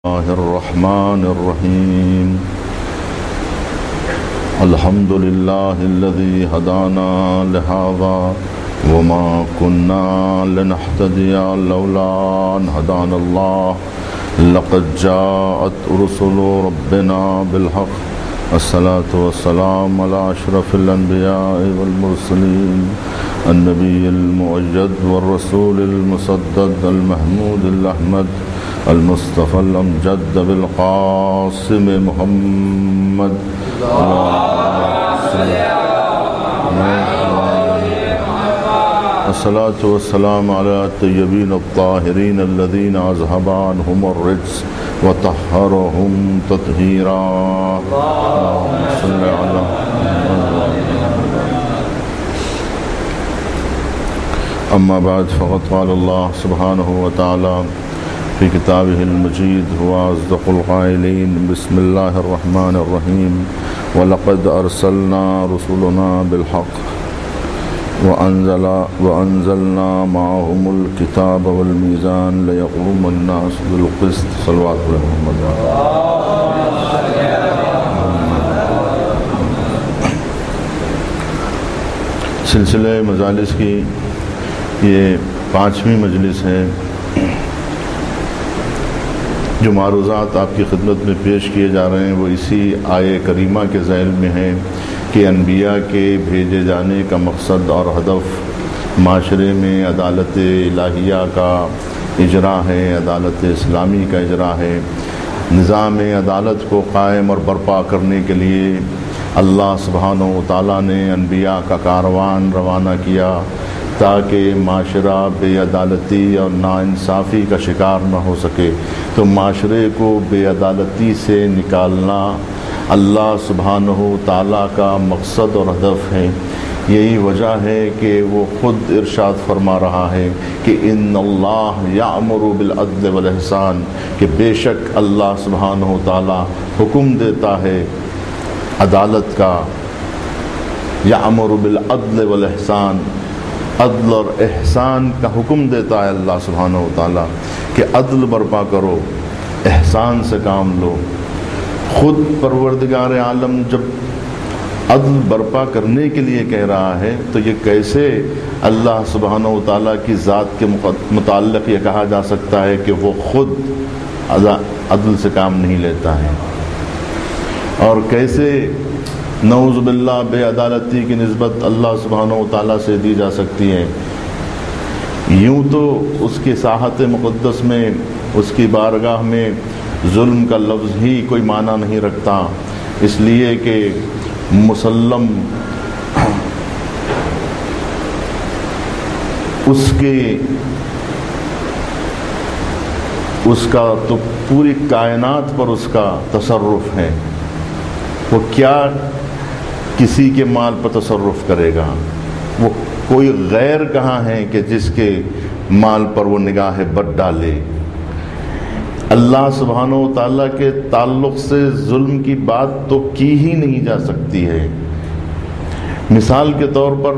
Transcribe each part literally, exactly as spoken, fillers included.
الله الرحمن الرحيم الحمد لله الذي هدانا لهذا وما كنا لنهتدي لولا أن هدانا الله لقد جاءت رسل ربنا بالحق الصلاة والسلام على أشرف الأنبياء والمرسلين النبي المؤيد والرسول المسدد المحمود الأحمد المصطفى الأمجد بالقاسم محمد الصلاة والسلام على الطيبين الطاهرين الذين أذهب عنهم الرجس وطهرهم تطهيرا اللهم صل على أما بعد فقد قال الله سبحانه وتعالى في كتابه المجيد هو أصدق القائلين بسم الله الرحمن الرحيم ولقد أرسلنا رسلنا بالحق وأنزل وأنزلنا معهم الكتاب والميزان ليقوم الناس بالقسط صلوات محمد سلسلہ مجالس کی یہ پانچویں مجلس ہے جو معروضات آپ کی خدمت میں پیش کیے جا رہے ہیں وہ اسی آیے کریمہ کے ذیل میں ہیں کہ انبیاء کے بھیجے جانے کا مقصد اور ہدف معاشرے میں عدالت الہیہ کا اجرا ہے، عدالت اسلامی کا اجرا ہے۔ نظام عدالت کو قائم اور برپا کرنے کے لیے اللہ سبحانہ و تعالیٰ نے انبیاء کا کاروان روانہ کیا تاکہ معاشرہ بے عدالتی اور ناانصافی کا شکار نہ ہو سکے۔ تو معاشرے کو بے عدالتی سے نکالنا اللہ سبحانہ و تعالیٰ کا مقصد اور ہدف ہے۔ یہی وجہ ہے کہ وہ خود ارشاد فرما رہا ہے کہ ان اللہ یأمر بالعدل والاحسان، کہ بے شک اللہ سبحانہ و تعالیٰ حکم دیتا ہے عدالت کا، یأمر بالعدل والاحسان، عدل اور احسان کا حکم دیتا ہے اللہ سبحانہ و تعالیٰ کہ عدل برپا کرو، احسان سے کام لو۔ خود پروردگار عالم جب عدل برپا کرنے کے لیے کہہ رہا ہے تو یہ کیسے اللہ سبحانہ و تعالیٰ کی ذات کے متعلق یہ کہا جا سکتا ہے کہ وہ خود عدل سے کام نہیں لیتا ہے؟ اور کیسے نعوذ باللہ بے عدالتی کی نسبت اللہ سبحانہ و تعالیٰ سے دی جا سکتی ہے؟ یوں تو اس کی ساحت مقدس میں، اس کی بارگاہ میں ظلم کا لفظ ہی کوئی معنی نہیں رکھتا، اس لیے کہ مسلم اس کے اس کا تو پوری کائنات پر اس کا تصرف ہے۔ وہ کیا کسی کے مال پر تصرف کرے گا؟ وہ کوئی غیر کہاں ہے کہ جس کے مال پر وہ نگاہ بد ڈالے؟ اللہ سبحانہ و تعالیٰ کے تعلق سے ظلم کی بات تو کی ہی نہیں جا سکتی ہے۔ مثال کے طور پر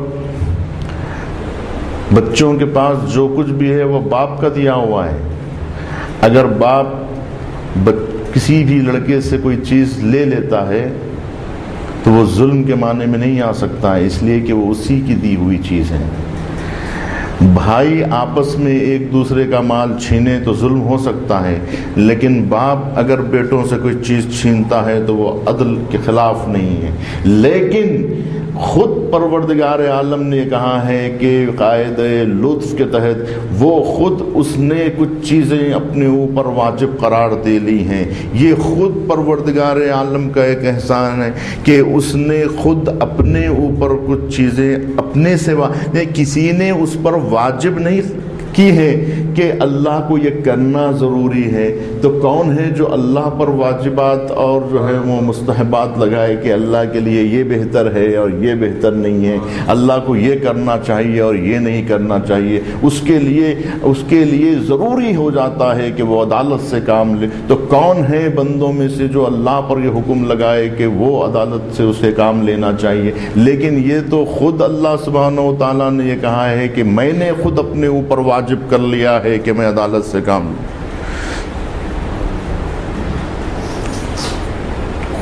بچوں کے پاس جو کچھ بھی ہے وہ باپ کا دیا ہوا ہے۔ اگر باپ کسی بھی لڑکے سے کوئی چیز لے لیتا ہے تو وہ ظلم کے معنی میں نہیں آ سکتا ہے، اس لیے کہ وہ اسی کی دی ہوئی چیز ہے۔ بھائی آپس میں ایک دوسرے کا مال چھینے تو ظلم ہو سکتا ہے، لیکن باپ اگر بیٹوں سے کوئی چیز چھینتا ہے تو وہ عدل کے خلاف نہیں ہے۔ لیکن خود پروردگار عالم نے کہا ہے کہ قاعدہ لطف کے تحت وہ خود اس نے کچھ چیزیں اپنے اوپر واجب قرار دے لی ہیں۔ یہ خود پروردگار عالم کا ایک احسان ہے کہ اس نے خود اپنے اوپر کچھ چیزیں اپنے سوا کسی نے اس پر واجب نہیں کی ہے کہ اللہ کو یہ کرنا ضروری ہے۔ تو کون ہے جو اللہ پر واجبات اور جو ہے وہ مستحبات لگائے کہ اللہ کے لیے یہ بہتر ہے اور یہ بہتر نہیں ہے، اللہ کو یہ کرنا چاہیے اور یہ نہیں کرنا چاہیے؟ اس کے لیے اس کے لیے ضروری ہو جاتا ہے کہ وہ عدالت سے کام لے۔ تو کون ہے بندوں میں سے جو اللہ پر یہ حکم لگائے کہ وہ عدالت سے اسے کام لینا چاہیے؟ لیکن یہ تو خود اللہ سبحانہ و تعالیٰ نے یہ کہا ہے کہ میں نے خود اپنے اوپر واجب کر لیا ہے کہ میں عدالت سے کام لوں۔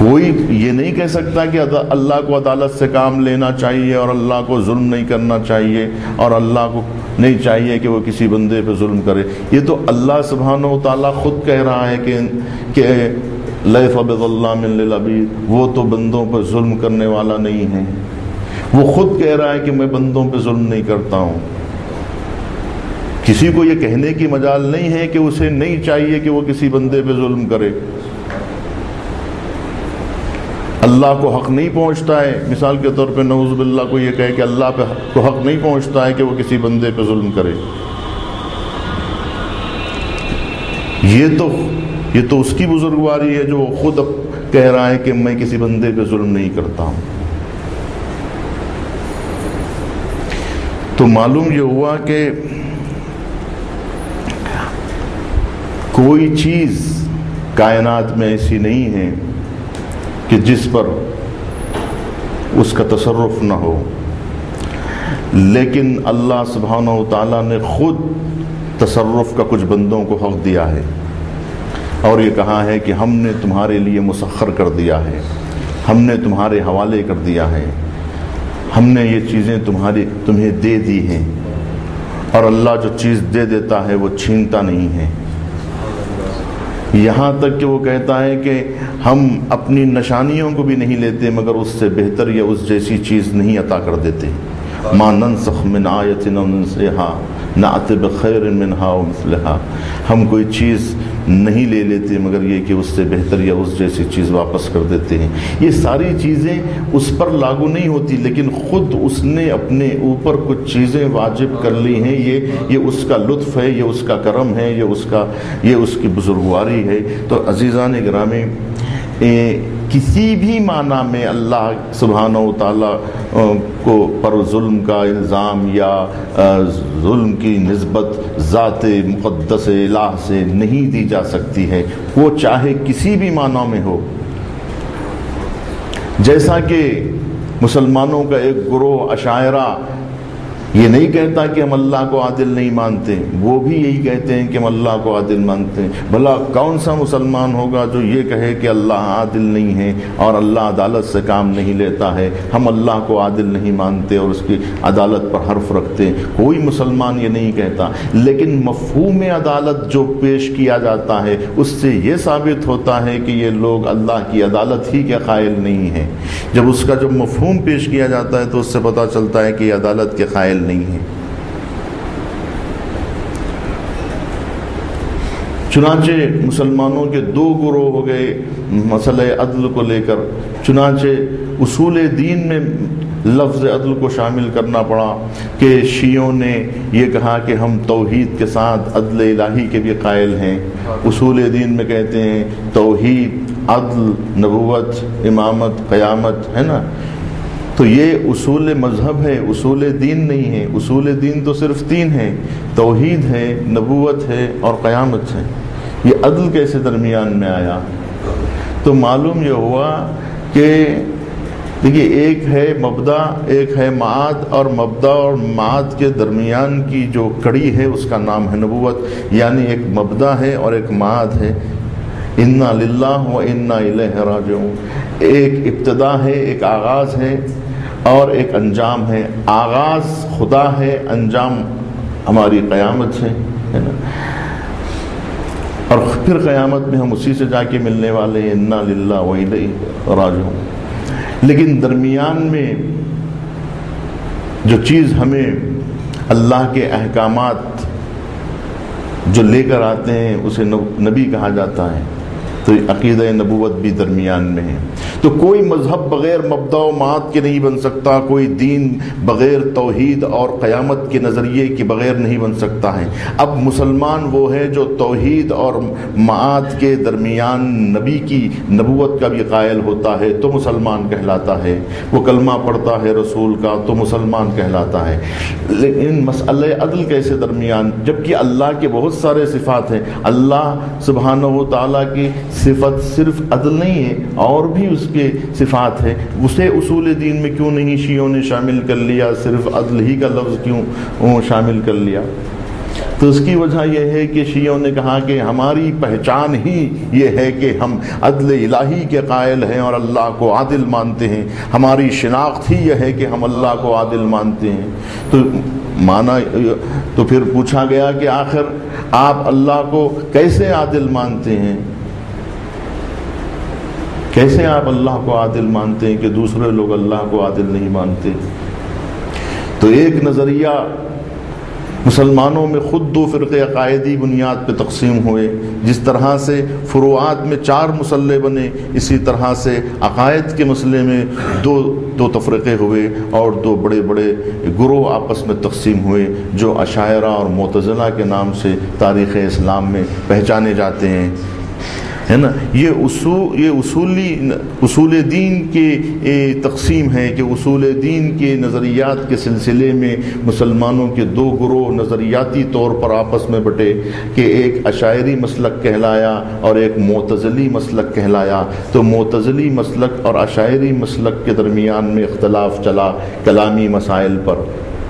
کوئی یہ نہیں کہہ سکتا کہ اللہ کو عدالت سے کام لینا چاہیے اور اللہ کو ظلم نہیں کرنا چاہیے اور اللہ کو نہیں چاہیے کہ وہ کسی بندے پہ ظلم کرے. یہ تو اللہ سبحانہ و تعالیٰ خود کہہ رہا ہے کہ کہ لیس بظلام للعبید، وہ تو بندوں پر ظلم کرنے والا نہیں ہے. وہ خود کہہ رہا ہے کہ میں بندوں پہ ظلم نہیں کرتا ہوں. کسی کو یہ کہنے کی مجال نہیں ہے کہ اسے نہیں چاہیے کہ وہ کسی بندے پہ ظلم کرے. اللہ کو حق نہیں پہنچتا ہے، مثال کے طور پہ نعوذ باللہ کو یہ کہے کہ اللہ پہ کو حق نہیں پہنچتا ہے کہ وہ کسی بندے پہ ظلم کرے. یہ تو یہ تو اس کی بزرگواری ہے جو وہ خود کہہ رہا ہے کہ میں کسی بندے پہ ظلم نہیں کرتا ہوں. تو معلوم یہ ہوا کہ کوئی چیز کائنات میں ایسی نہیں ہے کہ جس پر اس کا تصرف نہ ہو، لیکن اللہ سبحانہ و تعالیٰ نے خود تصرف کا کچھ بندوں کو حق دیا ہے اور یہ کہا ہے کہ ہم نے تمہارے لیے مسخر کر دیا ہے، ہم نے تمہارے حوالے کر دیا ہے، ہم نے یہ چیزیں تمہاری تمہیں دے دی ہیں. اور اللہ جو چیز دے دیتا ہے وہ چھینتا نہیں ہے. یہاں تک کہ وہ کہتا ہے کہ ہم اپنی نشانیوں کو بھی نہیں لیتے مگر اس سے بہتر یا اس جیسی چیز نہیں عطا کر دیتے. ما ننسخ من آیت او ننسها نأت بخیر منها او مثلها. ہم کوئی چیز نہیں لے لیتے مگر یہ کہ اس سے بہتر یا اس جیسی چیز واپس کر دیتے ہیں. یہ ساری چیزیں اس پر لاگو نہیں ہوتی، لیکن خود اس نے اپنے اوپر کچھ چیزیں واجب کر لی ہیں. یہ یہ اس کا لطف ہے، یہ اس کا کرم ہے، یہ اس کا یہ اس کی بزرگواری ہے. تو عزیزان گرامی، کسی بھی معنی میں اللہ سبحانہ و تعالیٰ کو پر ظلم کا الزام یا ظلم کی نسبت ذات مقدس الہ سے نہیں دی جا سکتی ہے، وہ چاہے کسی بھی معنی میں ہو. جیسا کہ مسلمانوں کا ایک گروہ اشاعرہ یہ نہیں کہتا کہ ہم اللہ کو عادل نہیں مانتے، وہ بھی یہی کہتے ہیں کہ ہم اللہ کو عادل مانتے ہیں. بھلا کون سا مسلمان ہوگا جو یہ کہے کہ اللہ عادل نہیں ہے اور اللہ عدالت سے کام نہیں لیتا ہے، ہم اللہ کو عادل نہیں مانتے اور اس کی عدالت پر حرف رکھتے ہیں؟ کوئی مسلمان یہ نہیں کہتا. لیکن مفہوم عدالت جو پیش کیا جاتا ہے اس سے یہ ثابت ہوتا ہے کہ یہ لوگ اللہ کی عدالت ہی کے قائل نہیں ہیں. جب اس کا جو مفہوم پیش کیا جاتا ہے تو اس سے پتہ چلتا ہے کہ یہ عدالت کے قائل نہیں ہے. چنانچہ مسلمانوں کے دو گروہ ہو گئے مسئلہ عدل کو لے کر. چنانچہ اصول دین میں لفظ عدل کو شامل کرنا پڑا کہ شیعوں نے یہ کہا کہ ہم توحید کے ساتھ عدل الہی کے بھی قائل ہیں. اصول دین میں کہتے ہیں توحید، عدل، نبوت، امامت، قیامت، ہے نا. تو یہ اصول مذہب ہے، اصول دین نہیں ہے. اصول دین تو صرف تین ہیں، توحید ہے، نبوت ہے اور قیامت ہے. یہ عدل کیسے درمیان میں آیا؟ تو معلوم یہ ہوا کہ دیکھیے ایک ہے مبدا، ایک ہے معاد، اور مبدا اور معاد کے درمیان کی جو کڑی ہے اس کا نام ہے نبوت. یعنی ایک مبدا ہے اور ایک معاد ہے. انا للہ و انا الیہ راجعون. ایک ابتدا ہے، ایک آغاز ہے اور ایک انجام ہے. آغاز خدا ہے، انجام ہماری قیامت ہے نا. اور پھر قیامت میں ہم اسی سے جا کے ملنے والے ہیں. انا للہ و الیہ راجعون. لیکن درمیان میں جو چیز ہمیں اللہ کے احکامات جو لے کر آتے ہیں اسے نبی کہا جاتا ہے. تو عقیدہ نبوت بھی درمیان میں ہے. تو کوئی مذہب بغیر مبدا و معاد کے نہیں بن سکتا، کوئی دین بغیر توحید اور قیامت کے نظریے کے بغیر نہیں بن سکتا ہے. اب مسلمان وہ ہے جو توحید اور معاد کے درمیان نبی کی نبوت کا بھی قائل ہوتا ہے تو مسلمان کہلاتا ہے. وہ کلمہ پڑھتا ہے رسول کا تو مسلمان کہلاتا ہے. لیکن مسئلہ عدل کیسے درمیان؟ جبکہ اللہ کے بہت سارے صفات ہیں. اللہ سبحانہ و تعالیٰ کی صفت صرف عدل نہیں ہے، اور بھی اس کے صفات ہے. اسے اصول دین میں کیوں نہیں شیعوں نے شامل کر لیا؟ صرف عدل ہی کا لفظ کیوں شامل کر لیا؟ تو اس کی وجہ یہ ہے کہ شیعوں نے کہا کہ ہماری پہچان ہی یہ ہے کہ ہم عدل الہی کے قائل ہیں اور اللہ کو عادل مانتے ہیں، ہماری شناخت ہی یہ ہے کہ ہم اللہ کو عادل مانتے ہیں۔ تو مانا تو پھر پوچھا گیا کہ آخر آپ اللہ کو کیسے عادل مانتے ہیں؟ کیسے آپ اللہ کو عادل مانتے ہیں کہ دوسرے لوگ اللہ کو عادل نہیں مانتے؟ تو ایک نظریہ مسلمانوں میں خود دو فرقے عقائدی بنیاد پہ تقسیم ہوئے، جس طرح سے فروعات میں چار مسلح بنے، اسی طرح سے عقائد کے مسئلے میں دو دو تفرقے ہوئے اور دو بڑے بڑے گروہ آپس میں تقسیم ہوئے، جو اشاعرہ اور معتزلہ کے نام سے تاریخ اسلام میں پہچانے جاتے ہیں، ہے نا۔ یہ اصول یہ اصولی اصول دین کے تقسیم ہے کہ اصول دین کے نظریات کے سلسلے میں مسلمانوں کے دو گروہ نظریاتی طور پر آپس میں بٹے کہ ایک اشاعری مسلک کہلایا اور ایک معتزلی مسلک کہلایا۔ تو معتزلی مسلک اور اشاعری مسلک کے درمیان میں اختلاف چلا کلامی مسائل پر۔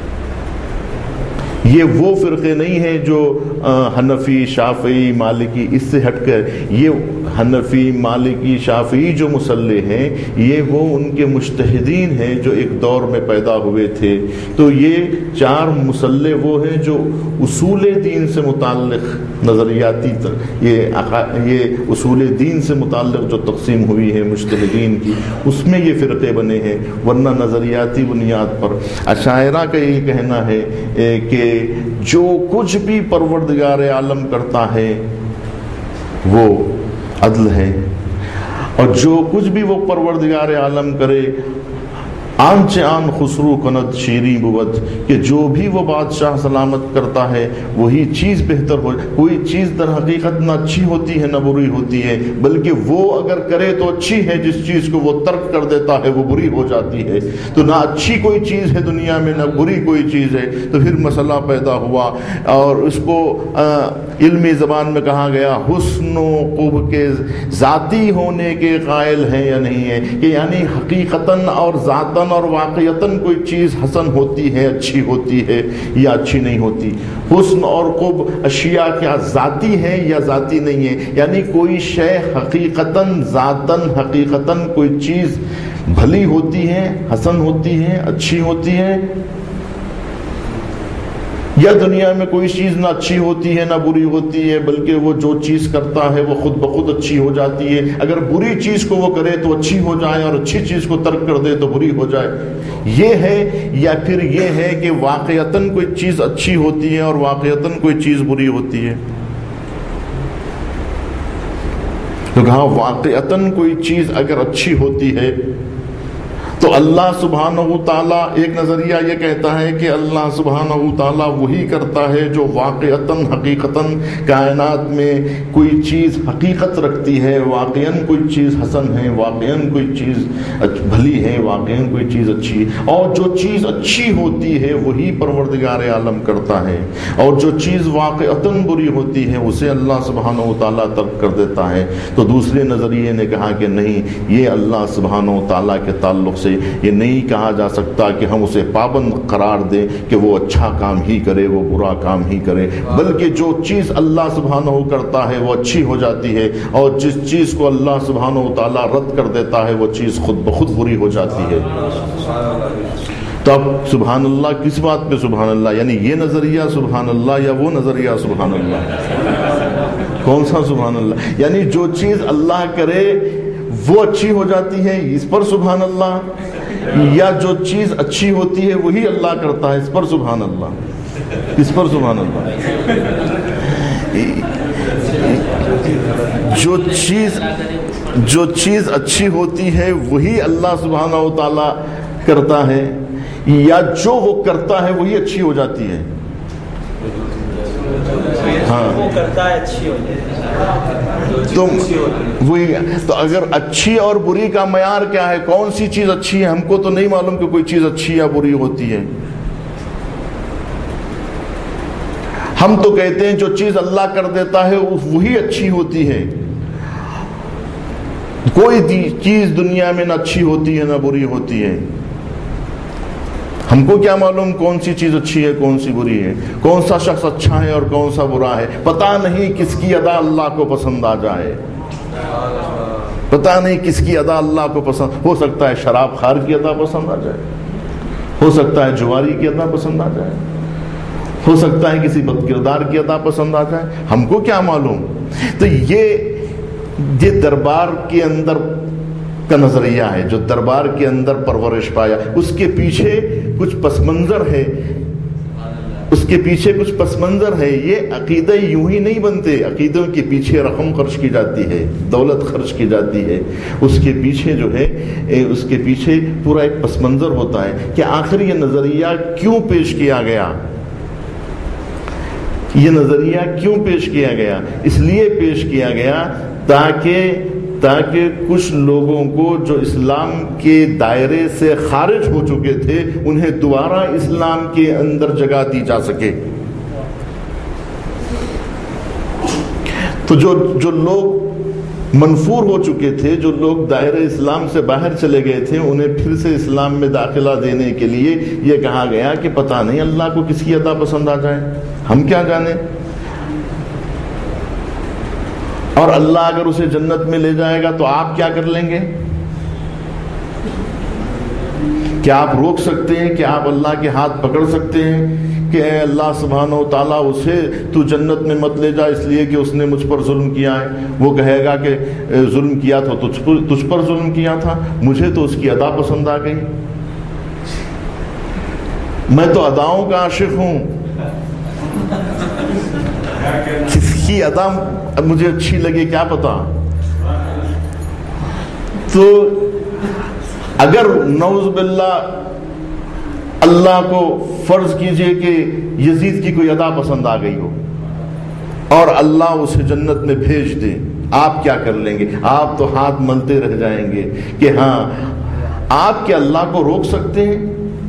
یہ وہ فرقے نہیں ہیں جو حنفی، شافعی، مالکی، اس سے ہٹ کر یہ حنفی، مالکی، شافعی جو مسلح ہیں یہ وہ ان کے مجتہدین ہیں جو ایک دور میں پیدا ہوئے تھے۔ تو یہ چار مسلح وہ ہیں جو اصول دین سے متعلق نظریاتی یہ یہ اصول دین سے متعلق جو تقسیم ہوئی ہے مجتہدین کی، اس میں یہ فرقے بنے ہیں، ورنہ نظریاتی بنیاد پر اشاعرہ کا یہ کہنا ہے کہ جو کچھ بھی پروردگار عالم کرتا ہے وہ عدل ہے، اور جو کچھ بھی وہ پروردگار عالم کرے آن چے آن خسرو کند شیریں بود، کہ جو بھی وہ بادشاہ سلامت کرتا ہے وہی چیز بہتر ہو۔ کوئی چیز در حقیقت نہ اچھی ہوتی ہے نہ بری ہوتی ہے، بلکہ وہ اگر کرے تو اچھی ہے، جس چیز کو وہ ترک کر دیتا ہے وہ بری ہو جاتی ہے۔ تو نہ اچھی کوئی چیز ہے دنیا میں نہ بری کوئی چیز ہے۔ تو پھر مسئلہ پیدا ہوا اور اس کو علمی زبان میں کہا گیا حسن و قبح کے ذاتی ہونے کے قائل ہیں یا نہیں ہے، کہ یعنی حقیقتاً اور ذاتاً اور واقعتاً کوئی چیز حسن ہوتی ہے، اچھی ہوتی ہے یا اچھی نہیں ہوتی۔ حسن اور قبح اشیاء کیا ذاتی ہے یا ذاتی نہیں ہے، یعنی کوئی شے حقیقتاً ذاتاً حقیقتاً کوئی چیز بھلی ہوتی ہے، حسن ہوتی ہے، اچھی ہوتی ہے، یا دنیا میں کوئی چیز نہ اچھی ہوتی ہے نہ بری ہوتی ہے، بلکہ وہ جو چیز کرتا ہے وہ خود بخود اچھی ہو جاتی ہے۔ اگر بری چیز کو وہ کرے تو اچھی ہو جائے اور اچھی چیز کو ترک کر دے تو بری ہو جائے، یہ ہے؟ یا پھر یہ ہے کہ واقعتاً کوئی چیز اچھی ہوتی ہے اور واقعتاً کوئی چیز بری ہوتی ہے؟ تو کہا واقعتاً کوئی چیز اگر اچھی ہوتی ہے تو اللہ سبحانہ و تعالیٰ، ایک نظریہ یہ کہتا ہے کہ اللہ سبحانہ و تعالیٰ وہی کرتا ہے جو واقعتاً حقیقتاً کائنات میں کوئی چیز حقیقت رکھتی ہے، واقعاً کوئی چیز حسن ہے، واقعاً کوئی چیز بھلی ہے، واقعاً کوئی چیز اچھی ہے، اور جو چیز اچھی ہوتی ہے وہی پروردگار عالم کرتا ہے، اور جو چیز واقعتاً بری ہوتی ہے اسے اللہ سبحانہ و تعالیٰ ترک کر دیتا ہے۔ تو دوسرے نظریے نے کہا کہ نہیں، یہ اللہ سبحانہ و تعالیٰ کے تعلق سے یہ نہیں کہا جا سکتا کہ ہم اسے پابند قرار دیں کہ وہ اچھا کام ہی کرے وہ برا کام ہی کرے، بلکہ جو چیز اللہ سبحانہ و کرتا ہے وہ اچھی ہو جاتی ہے، اور جس چیز کو اللہ سبحانہ و تعالیٰ رد کر دیتا ہے وہ چیز خود بخود بری ہو جاتی ہے۔ تو اب سبحان اللہ کس بات پہ سبحان اللہ؟ یعنی یہ نظریہ سبحان اللہ یا وہ نظریہ سبحان اللہ؟ کون سا سبحان اللہ؟ یعنی جو چیز اللہ کرے وہ اچھی ہو جاتی ہے، اس پر سبحان اللہ، یا جو چیز اچھی ہوتی ہے وہی اللہ کرتا ہے، اس پر سبحان اللہ؟ اس پر سبحان اللہ؟ جو چیز جو چیز اچھی ہوتی ہے وہی اللہ سبحانہ و تعالیٰ کرتا ہے، یا جو وہ کرتا ہے وہی اچھی ہو جاتی ہے؟ ہاں، وہ کرتا ہے اچھی ہو جاتی ہے۔ تو وہی تو اگر اچھی اور بری کا معیار کیا ہے؟ کون سی چیز اچھی ہے؟ ہم کو تو نہیں معلوم کہ کوئی چیز اچھی یا بری ہوتی ہے۔ ہم تو کہتے ہیں جو چیز اللہ کر دیتا ہے وہی اچھی ہوتی ہے، کوئی چیز دنیا میں نہ اچھی ہوتی ہے نہ بری ہوتی ہے۔ ہم کو کیا معلوم کون سی چیز اچھی ہے کون سی بری ہے، کون سا شخص اچھا ہے اور کون سا برا ہے؟ پتہ نہیں کس کی ادا اللہ کو پسند آ جائے، پتہ نہیں کس کی ادا اللہ کو پسند، ہو سکتا ہے شراب خار کی ادا پسند آ جائے، ہو سکتا ہے جواری کی ادا پسند آ جائے، ہو سکتا ہے کسی بد کردار کی ادا پسند آ جائے، ہم کو کیا معلوم؟ تو یہ یہ دربار کے اندر کا نظریہ ہے، جو دربار کے اندر پرورش پایا، اس کے پیچھے کچھ پس منظر ہے، اس کے پیچھے کچھ پس منظر ہے۔ یہ عقیدے یوں ہی نہیں بنتے، عقیدوں کے پیچھے رقم خرچ کی جاتی ہے، دولت خرچ کی جاتی ہے، اس کے پیچھے جو ہے اس کے پیچھے پورا ایک پس منظر ہوتا ہے کہ آخر یہ نظریہ کیوں پیش کیا گیا، یہ نظریہ کیوں پیش کیا گیا؟ اس لیے پیش کیا گیا تاکہ تاکہ کچھ لوگوں کو جو اسلام کے دائرے سے خارج ہو چکے تھے انہیں دوبارہ اسلام کے اندر جگہ دی جا سکے۔ تو جو جو لوگ منفور ہو چکے تھے، جو لوگ دائرہ اسلام سے باہر چلے گئے تھے، انہیں پھر سے اسلام میں داخلہ دینے کے لیے یہ کہا گیا کہ پتہ نہیں اللہ کو کس کی ادا پسند آ جائے، ہم کیا جانیں، اور اللہ اگر اسے جنت میں لے جائے گا تو آپ کیا کر لیں گے؟ کیا آپ روک سکتے ہیں؟ کیا آپ اللہ کے ہاتھ پکڑ سکتے ہیں کہ اے اللہ سبحانہ و تعالیٰ اسے تو جنت میں مت لے جا اس لیے کہ اس نے مجھ پر ظلم کیا ہے؟ وہ کہے گا کہ ظلم کیا تھا تجھ پر تجھ پر ظلم کیا تھا، مجھے تو اس کی ادا پسند آ گئی، میں تو اداؤں کا عاشق ہوں، کس کی ادا مجھے اچھی لگے کیا پتا۔ تو اگر نعوذ باللہ اللہ کو فرض کیجئے کہ یزید کی کوئی ادا پسند آ گئی ہو اور اللہ اسے جنت میں بھیج دے، آپ کیا کر لیں گے؟ آپ تو ہاتھ ملتے رہ جائیں گے کہ ہاں آپ کیا اللہ کو روک سکتے ہیں؟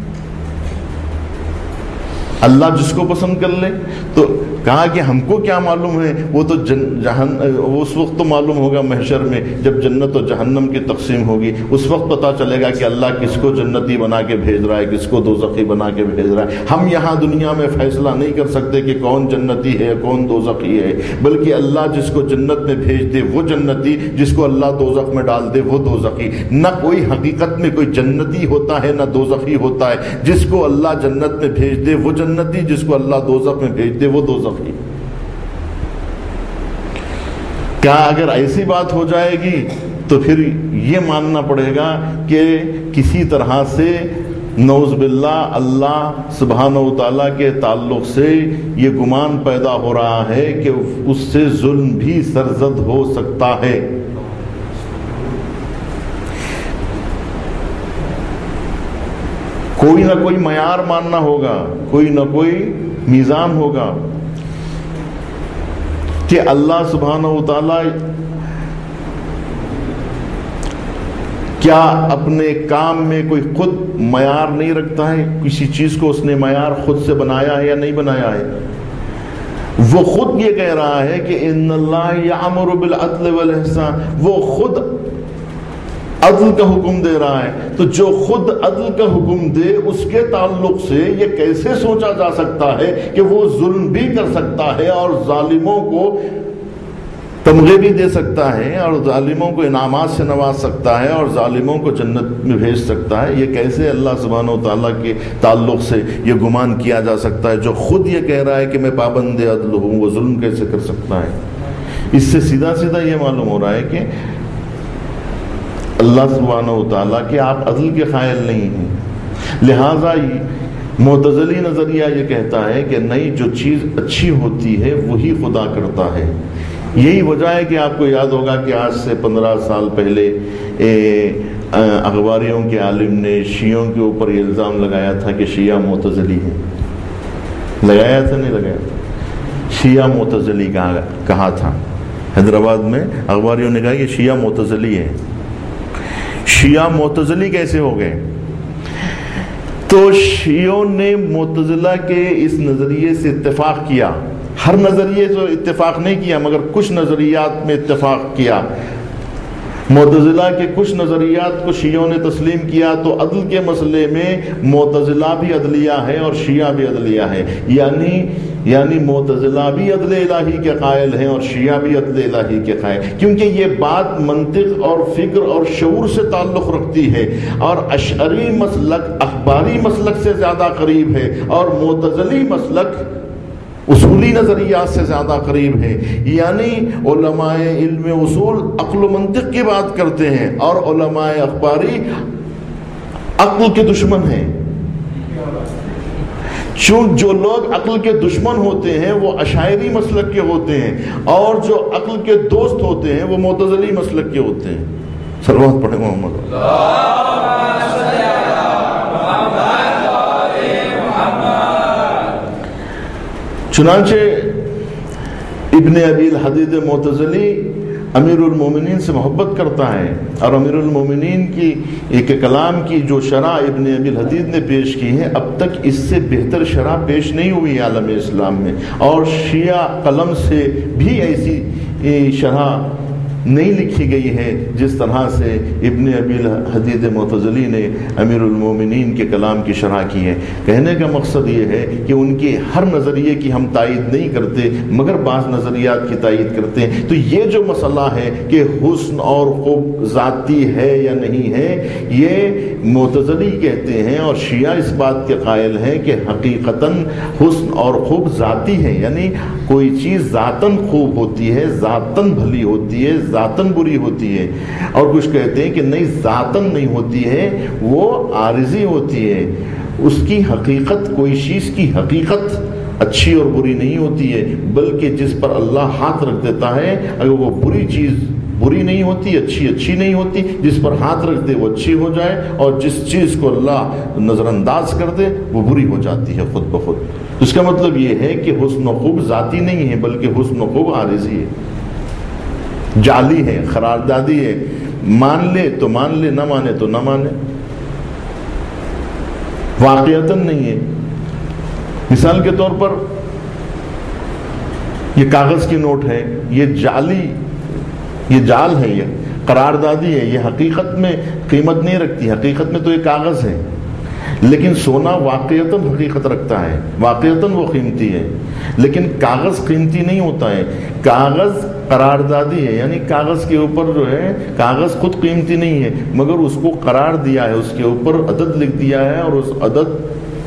اللہ جس کو پسند کر لے۔ تو کہا کہ ہم کو کیا معلوم ہے، وہ تو جن جہن اس وقت تو معلوم ہوگا محشر میں جب جنت و جہنم کی تقسیم ہوگی، اس وقت پتہ چلے گا کہ اللہ کس کو جنتی بنا کے بھیج رہا ہے، کس کو دوزخی بنا کے بھیج رہا ہے۔ ہم یہاں دنیا میں فیصلہ نہیں کر سکتے کہ کون جنتی ہے کون دوزخی ہے، بلکہ اللہ جس کو جنت میں بھیج دے وہ جنتی، جس کو اللہ دوزخ میں ڈال دے وہ دوزخی۔ نہ کوئی حقیقت میں کوئی جنتی ہوتا ہے نہ دوزخی ہوتا ہے، جس کو اللہ جنت میں بھیج دے وہ جنتی، جس کو اللہ دوزخ میں بھیج دے وہ دوزخی۔ کیا اگر ایسی بات ہو جائے گی تو پھر یہ ماننا پڑے گا کہ کسی طرح سے نعوذ باللہ اللہ سبحانہ و تعالیٰ کے تعلق سے یہ گمان پیدا ہو رہا ہے کہ اس سے ظلم بھی سرزد ہو سکتا ہے۔ کوئی نہ کوئی معیار ماننا ہوگا، کوئی نہ کوئی میزان ہوگا کہ اللہ سبحانہ و تعالیٰ کیا اپنے کام میں کوئی خود معیار نہیں رکھتا ہے؟ کسی چیز کو اس نے معیار خود سے بنایا ہے یا نہیں بنایا ہے؟ وہ خود یہ کہہ رہا ہے کہ ان اللہ یأمر بالعدل والاحسان، وہ خود عدل کا حکم دے رہا ہے۔ تو جو خود عدل کا حکم دے اس کے تعلق سے یہ کیسے سوچا جا سکتا ہے کہ وہ ظلم بھی کر سکتا ہے اور ظالموں کو تمغے بھی دے سکتا ہے اور ظالموں کو انعامات سے نواز سکتا ہے اور ظالموں کو جنت میں بھیج سکتا ہے؟ یہ کیسے اللہ سبحانہ و تعالیٰ کے تعلق سے یہ گمان کیا جا سکتا ہے؟ جو خود یہ کہہ رہا ہے کہ میں پابند عدل ہوں وہ ظلم کیسے کر سکتا ہے؟ اس سے سیدھا سیدھا یہ معلوم ہو رہا ہے کہ اللہ سبحانہ و تعالیٰ کہ آپ عدل کے قائل نہیں ہیں۔ لہٰذا معتزلی نظریہ یہ کہتا ہے کہ نہیں، جو چیز اچھی ہوتی ہے وہی خدا کرتا ہے۔ یہی وجہ ہے کہ آپ کو یاد ہوگا کہ آج سے پندرہ سال پہلے اخباریوں کے عالم نے شیعوں کے اوپر یہ الزام لگایا تھا کہ شیعہ معتزلی ہے۔ لگایا تھا نہیں لگایا تھا؟ شیعہ معتزلی کہا تھا۔ حیدرآباد میں اخباریوں نے کہا کہ شیعہ معتزلی ہے۔ شیعہ معتزلی کیسے ہو گئے؟ تو شیعوں نے معتزلہ کے اس نظریے سے اتفاق کیا، ہر نظریے سے اتفاق نہیں کیا مگر کچھ نظریات میں اتفاق کیا۔ معتزلہ کے کچھ نظریات کو شیعوں نے تسلیم کیا تو عدل کے مسئلے میں معتزلہ بھی عدلیہ ہے اور شیعہ بھی عدلیہ ہے، یعنی یعنی معتزلہ بھی عدل الہی کے قائل ہیں اور شیعہ بھی عدل الہی کے قائل، کیونکہ یہ بات منطق اور فکر اور شعور سے تعلق رکھتی ہے، اور اشعری مسلک اخباری مسلک سے زیادہ قریب ہے اور معتزلی مسلک اصولی نظریات سے زیادہ قریب ہے۔ یعنی علماء علم اصول عقل و منطق کی بات کرتے ہیں اور علماء اخباری عقل کے دشمن ہیں۔ چون جو لوگ عقل کے دشمن ہوتے ہیں وہ اشاعری مسلک کے ہوتے ہیں، اور جو عقل کے دوست ہوتے ہیں وہ معتزلی مسلک کے ہوتے ہیں۔ صلوات پڑھیں محمد۔ چنانچہ ابن ابی الحدید معتزلی امیر المومنین سے محبت کرتا ہے، اور امیر المومنین کی ایک کلام کی جو شرح ابن ابی الحدید نے پیش کی ہے اب تک اس سے بہتر شرح پیش نہیں ہوئی عالم اسلام میں، اور شیعہ قلم سے بھی ایسی شرح نہیں لکھی گئی ہے جس طرح سے ابن ابی الحدید معتزلی نے امیر المومنین کے کلام کی شرح کی ہے۔ کہنے کا مقصد یہ ہے کہ ان کے ہر نظریے کی ہم تائید نہیں کرتے مگر بعض نظریات کی تائید کرتے ہیں۔ تو یہ جو مسئلہ ہے کہ حسن اور خوب ذاتی ہے یا نہیں ہے، یہ معتزلی کہتے ہیں اور شیعہ اس بات کے قائل ہیں کہ حقیقتاً حسن اور خوب ذاتی ہے، یعنی کوئی چیز ذاتاً خوب ہوتی ہے، ذاتاً بھلی ہوتی ہے، ذاتاً بری ہوتی ہے، اور کچھ کہتے ہیں کہ نہیں ذاتاً نہیں ہوتی ہے، وہ عارضی ہوتی ہے، اس کی حقیقت، کوئی چیز کی حقیقت اچھی اور بری نہیں ہوتی ہے، بلکہ جس پر اللہ ہاتھ رکھ دیتا ہے اگر وہ بری چیز بری نہیں ہوتی، اچھی اچھی نہیں ہوتی، جس پر ہاتھ رکھ دے وہ اچھی ہو جائے، اور جس چیز کو اللہ نظر انداز کر دے وہ بری ہو جاتی ہے خود بخود۔ اس کا مطلب یہ ہے کہ حسن و خوب ذاتی نہیں ہے بلکہ حسن و خوب عارضی ہے، جعلی ہے، قراردادی ہے، مان لے تو مان لے، نہ مانے تو نہ مانے، واقعتاً نہیں ہے۔ مثال کے طور پر یہ کاغذ کی نوٹ ہے، یہ جعلی، یہ جعل ہے، یہ قراردادی ہے، یہ حقیقت میں قیمت نہیں رکھتی، حقیقت میں تو یہ کاغذ ہے، لیکن سونا واقعتاً حقیقت رکھتا ہے، واقعتاً وہ قیمتی ہے، لیکن کاغذ قیمتی نہیں ہوتا ہے، کاغذ قراردادی ہے، یعنی کاغذ کے اوپر جو ہے، کاغذ خود قیمتی نہیں ہے مگر اس کو قرار دیا ہے، اس کے اوپر عدد لکھ دیا ہے اور اس عدد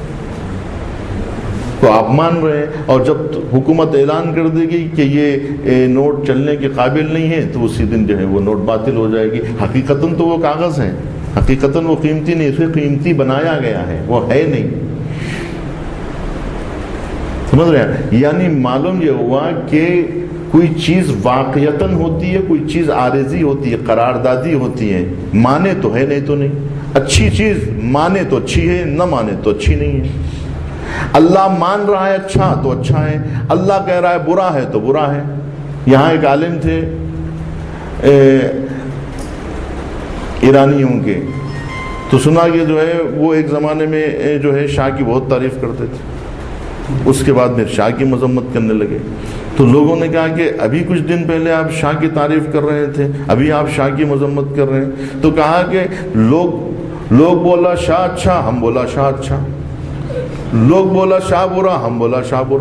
تو آپ مان رہے ہیں، اور جب حکومت اعلان کر دے گی کہ یہ نوٹ چلنے کے قابل نہیں ہے تو اسی دن جو ہے وہ نوٹ باطل ہو جائے گی۔ حقیقتاً تو وہ کاغذ ہے، حقیقتاً وہ قیمتی نہیں، اسے قیمتی بنایا گیا ہے، وہ ہے نہیں، سمجھ رہے ہیں؟ یعنی معلوم یہ ہوا کہ کوئی چیز واقعتاً ہوتی ہے، کوئی چیز عارضی ہوتی ہے، قراردادی ہوتی ہے، مانے تو ہے نہیں تو نہیں۔ اچھی چیز مانے تو اچھی ہے، نہ مانے تو اچھی نہیں ہے۔ اللہ مان رہا ہے اچھا تو اچھا ہے، اللہ کہہ رہا ہے برا ہے تو برا ہے۔ یہاں ایک عالم تھے ایرانیوں کے، تو سنا کہ جو ہے وہ ایک زمانے میں جو ہے شاہ کی بہت تعریف کرتے تھے، اس کے بعد پھر شاہ کی مذمت کرنے لگے۔ تو لوگوں نے کہا کہ ابھی کچھ دن پہلے آپ شاہ کی تعریف کر رہے تھے، ابھی آپ شاہ کی مذمت کر رہے ہیں۔ تو کہا کہ لوگ لوگ بولا شاہ اچھا، ہم بولا شاہ اچھا، لوگ بولا شاہ برا، ہم بولا شاہ برا،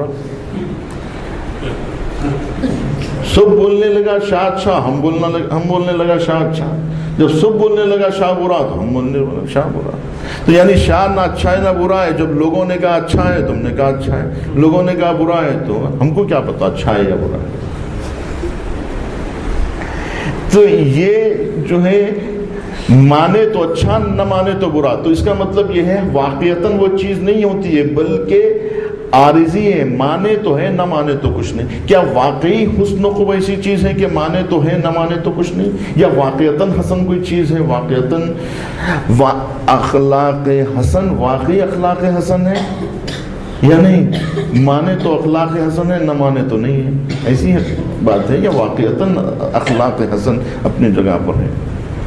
سب بولنے لگا شاہ اچھا، ہم بولنا لگا ہم بولنے لگا شاہ اچھا، جب سب بولنے لگا شاہ برا تو ہم بولنے لگا شاہ برا۔ تو یعنی شاہ نہ اچھا ہے نہ برا ہے، جب لوگوں نے کہا اچھا ہے تم نے کہا اچھا ہے، لوگوں نے کہا برا ہے تو ہم کو کیا پتا اچھا ہے یا برا ہے۔ تو یہ جو ہے مانے تو اچھا نہ مانے تو برا، تو اس کا مطلب یہ ہے واقعتاً وہ چیز نہیں ہوتی ہے بلکہ عارضی ہے، مانے تو ہے نہ مانے تو کچھ نہیں۔ کیا واقعی حسن و خوب ایسی چیز ہے کہ مانے تو ہے نہ مانے تو کچھ نہیں، یا واقعتاً حسن کوئی چیز ہے، واقعتاً وا... اخلاق حسن واقعی اخلاق حسن ہے یا نہیں، مانے تو اخلاق حسن ہے نہ مانے تو نہیں ہے، ایسی بات ہے، یا واقعتاً اخلاق حسن اپنی جگہ پر ہے،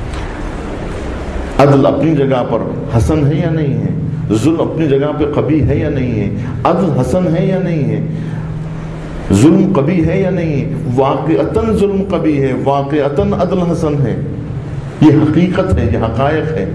عدل اپنی جگہ پر حسن ہے یا نہیں ہے، ظلم اپنی جگہ پہ قبیح ہے یا نہیں ہے، عدل حسن ہے یا نہیں ہے، ظلم قبیح ہے یا نہیں ہے، واقعتاً ظلم قبیح ہے، واقعتاً عدل حسن ہے، یہ حقیقت ہے، یہ حقائق ہے۔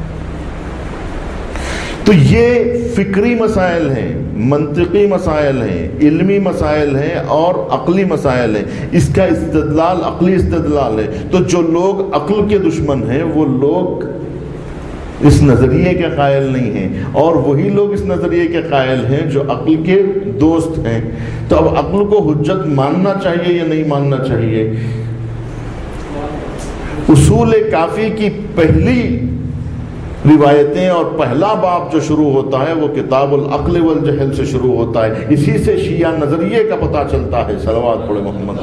تو یہ فکری مسائل ہیں، منطقی مسائل ہیں، علمی مسائل ہیں اور عقلی مسائل ہیں۔ اس کا استدلال عقلی استدلال ہے۔ تو جو لوگ عقل کے دشمن ہیں وہ لوگ اس نظریے کے قائل نہیں ہیں، اور وہی لوگ اس نظریے کے قائل ہیں جو عقل کے دوست ہیں۔ تو اب عقل کو حجت ماننا چاہیے یا نہیں ماننا چاہیے؟ اصول کافی کی پہلی روایتیں اور پہلا باب جو شروع ہوتا ہے وہ کتاب العقل والجہل سے شروع ہوتا ہے۔ اسی سے شیعہ نظریے کا پتہ چلتا ہے۔ صلوات پڑھے محمد۔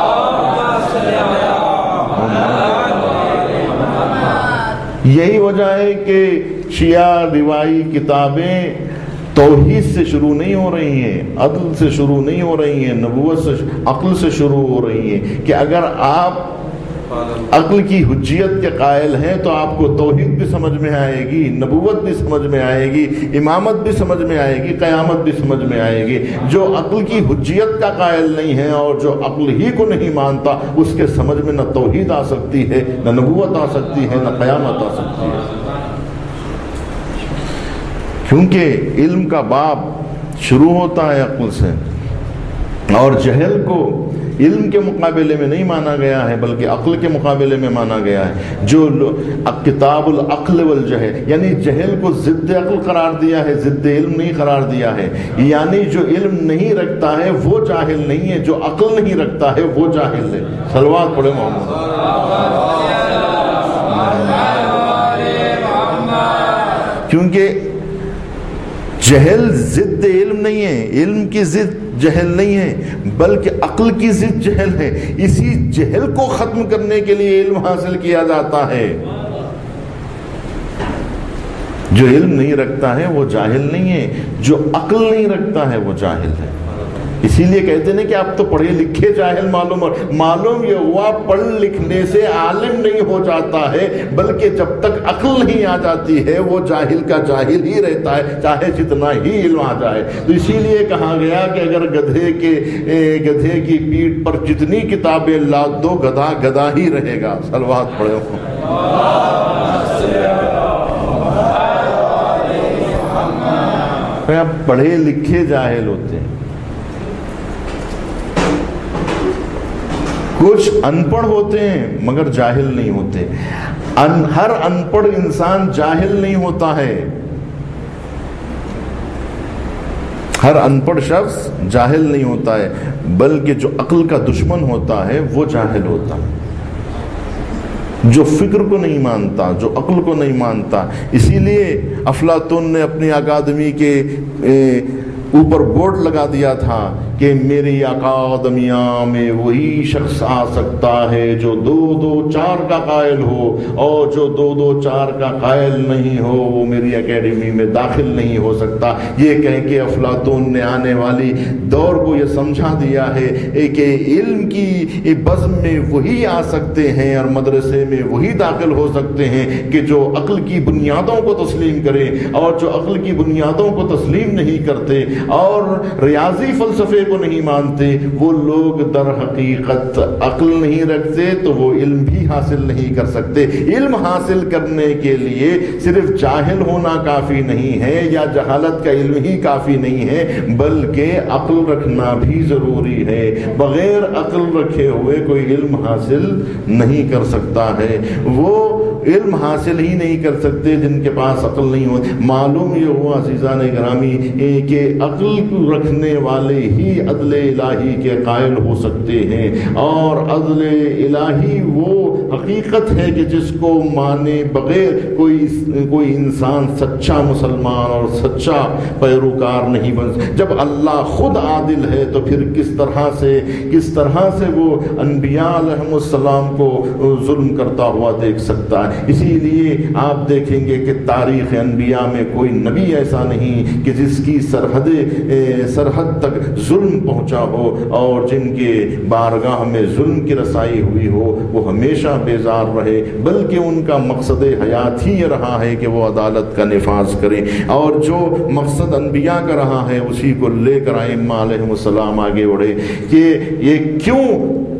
یہی وجہ ہے کہ شیعہ روائی کتابیں توحید سے شروع نہیں ہو رہی ہیں، عدل سے شروع نہیں ہو رہی ہیں، نبوت سے، عقل سے شروع ہو رہی ہیں، کہ اگر آپ عقل کی حجیت کے قائل ہیں تو آپ کو توحید بھی سمجھ میں آئے گی، نبوت بھی سمجھ میں آئے گی، امامت بھی سمجھ میں آئے گی، قیامت بھی سمجھ میں آئے گی۔ جو عقل کی حجیت کا قائل نہیں ہے اور جو عقل ہی کو نہیں مانتا، اس کے سمجھ میں نہ توحید آ سکتی ہے، نہ نبوت آ سکتی ہے، نہ قیامت آ سکتی ہے۔ کیونکہ علم کا باب شروع ہوتا ہے عقل سے، اور جہل کو علم کے مقابلے میں نہیں مانا گیا ہے بلکہ عقل کے مقابلے میں مانا گیا ہے۔ جو کتاب العقل والجہل، یعنی جہل کو ضد عقل قرار دیا ہے، ضد علم نہیں قرار دیا ہے۔ یعنی جو علم نہیں رکھتا ہے وہ جاہل نہیں ہے، جو عقل نہیں رکھتا ہے وہ جاہل ہے۔ صلوات پڑھے محمد۔ کیونکہ جہل ضد علم نہیں ہے، علم کی ضد جہل نہیں ہے، بلکہ عقل کی ضد جہل ہے۔ اسی جہل کو ختم کرنے کے لیے علم حاصل کیا جاتا ہے۔ جو علم نہیں رکھتا ہے وہ جاہل نہیں ہے، جو عقل نہیں رکھتا ہے وہ جاہل ہے۔ اسی لیے کہتے ہیں کہ آپ تو پڑھے لکھے جاہل معلوم، اور معلوم یہ ہوا پڑھ لکھنے سے عالم نہیں ہو جاتا ہے، بلکہ جب تک عقل نہیں آ جاتی ہے وہ جاہل کا جاہل ہی رہتا ہے، چاہے جتنا ہی علم آ جائے۔ تو اسی لیے کہا گیا کہ اگر گدھے کے گدھے کی پیٹھ پر جتنی کتابیں لاد دو، گدھا گدھا ہی رہے گا۔ صلوات پڑھو۔ آپ پڑھے لکھے جاہل ہوتے ہیں، کچھ ان پڑھ ہوتے ہیں مگر جاہل نہیں ہوتے۔ ان ہر ان پڑھ انسان جاہل نہیں ہوتا ہے، ہر ان پڑھ شخص جاہل نہیں ہوتا ہے، بلکہ جو عقل کا دشمن ہوتا ہے وہ جاہل ہوتا ہے، جو فکر کو نہیں مانتا، جو عقل کو نہیں مانتا۔ اسی لیے افلاطون نے اپنی اکادمی کے اوپر بورڈ لگا دیا تھا کہ میری اکادمیہ میں وہی شخص آ سکتا ہے جو دو دو چار کا قائل ہو، اور جو دو دو چار کا قائل نہیں ہو وہ میری اکیڈمی میں داخل نہیں ہو سکتا۔ یہ کہہ کے افلاطون نے آنے والی دور کو یہ سمجھا دیا ہے کہ علم کی بزم میں وہی آ سکتے ہیں اور مدرسے میں وہی داخل ہو سکتے ہیں کہ جو عقل کی بنیادوں کو تسلیم کرے، اور جو عقل کی بنیادوں کو تسلیم نہیں کرتے اور ریاضی فلسفے کو نہیں مانتے، وہ لوگ در حقیقت عقل نہیں رکھتے تو وہ علم بھی حاصل نہیں کر سکتے۔ علم حاصل کرنے کے لیے صرف جاہل ہونا کافی نہیں ہے، یا جہالت کا علم ہی کافی نہیں ہے، بلکہ عقل رکھنا بھی ضروری ہے۔ بغیر عقل رکھے ہوئے کوئی علم حاصل نہیں کر سکتا ہے۔ وہ علم حاصل ہی نہیں کر سکتے جن کے پاس عقل نہیں ہو۔ معلوم یہ ہوا عزیزان گرامی کہ عقل رکھنے والے ہی عدل الہی کے قائل ہو سکتے ہیں، اور عدل الہی وہ حقیقت ہے کہ جس کو مانے بغیر کوئی کوئی انسان سچا مسلمان اور سچا پیروکار نہیں بن سکتا۔ جب اللہ خود عادل ہے تو پھر کس طرح سے کس طرح سے وہ انبیاء علیہم السلام کو ظلم کرتا ہوا دیکھ سکتا ہے۔ اسی لیے آپ دیکھیں گے کہ تاریخ انبیاء میں کوئی نبی ایسا نہیں کہ جس کی سرحد سرحد تک ظلم پہنچا ہو، اور جن کے بارگاہ میں ظلم کی رسائی ہوئی ہو وہ ہمیشہ بیزار رہے، بلکہ ان کا مقصد حیات ہی یہ رہا ہے کہ وہ عدالت کا نفاذ کریں، اور جو مقصد انبیاء کا رہا ہے اسی کو لے کر ائمہ علیہم السلام آگے بڑھے۔ کہ یہ کیوں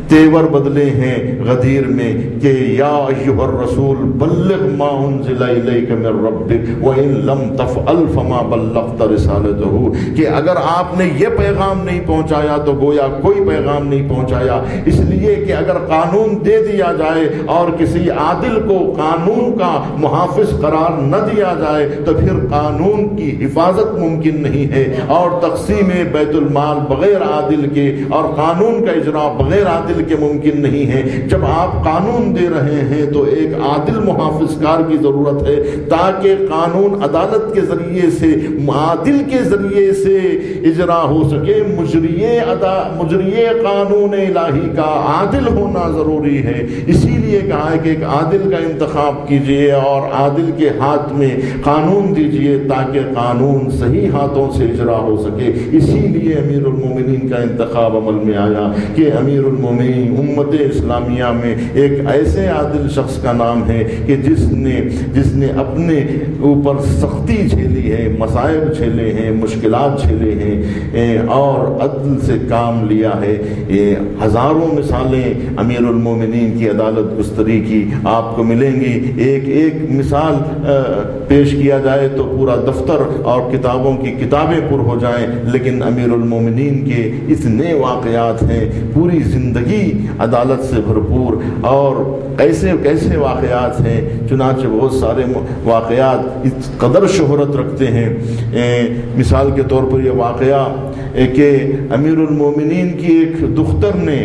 تیور بدلے ہیں غدیر میں کہ یا ایھا الرسول بلغ ما انزل الیک من ربک وان لم تفعل فما بلغت رسالتہ، کہ اگر آپ نے یہ پیغام نہیں پہنچایا تو گویا کوئی پیغام نہیں پہنچایا۔ اس لیے کہ اگر قانون دے دیا جائے اور کسی عادل کو قانون کا محافظ قرار نہ دیا جائے تو پھر قانون کی حفاظت ممکن نہیں ہے، اور تقسیم بیت المال بغیر عادل کے اور قانون کا اجرا بغیر عادل کے ممکن نہیں ہے۔ جب آپ قانون دے رہے ہیں تو ایک عادل محافظ کار کی ضرورت ہے تاکہ قانون عدالت کے ذریعے سے عادل کے ذریعے سے اجرا ہو سکے۔ مجری ادا مجری قانون الہی کا عادل ہونا ضروری ہے، اسی لیے کہا ہے کہ ایک عادل کا انتخاب کیجئے اور عادل کے ہاتھ میں قانون دیجئے تاکہ قانون صحیح ہاتھوں سے اجرا ہو سکے۔ اسی لیے امیر المومنین کا انتخاب عمل میں آیا کہ امیر المومنین امت اسلامیہ میں ایک ایسے عادل شخص کا نام ہے کہ جس نے جس نے اپنے اوپر سختی جھیلی ہے، مصائب جھیلے ہیں، مشکلات جھیلے ہیں اور عدل سے کام لیا ہے۔ ہزاروں مثالیں امیر المومنین کی عدالت گستری کی آپ کو ملیں گی۔ ایک ایک مثال پیش کیا جائے تو پورا دفتر اور کتابوں کی کتابیں پر ہو جائیں، لیکن امیر المومنین کے اتنے واقعات ہیں، پوری زندگی عدالت سے بھرپور، اور ایسے کیسے واقعات ہیں، چنانچہ بہت سارے واقعات اس قدر شہرت رکھتے ہیں۔ مثال کے طور پر یہ واقعہ کہ امیر المومنین کی ایک دختر نے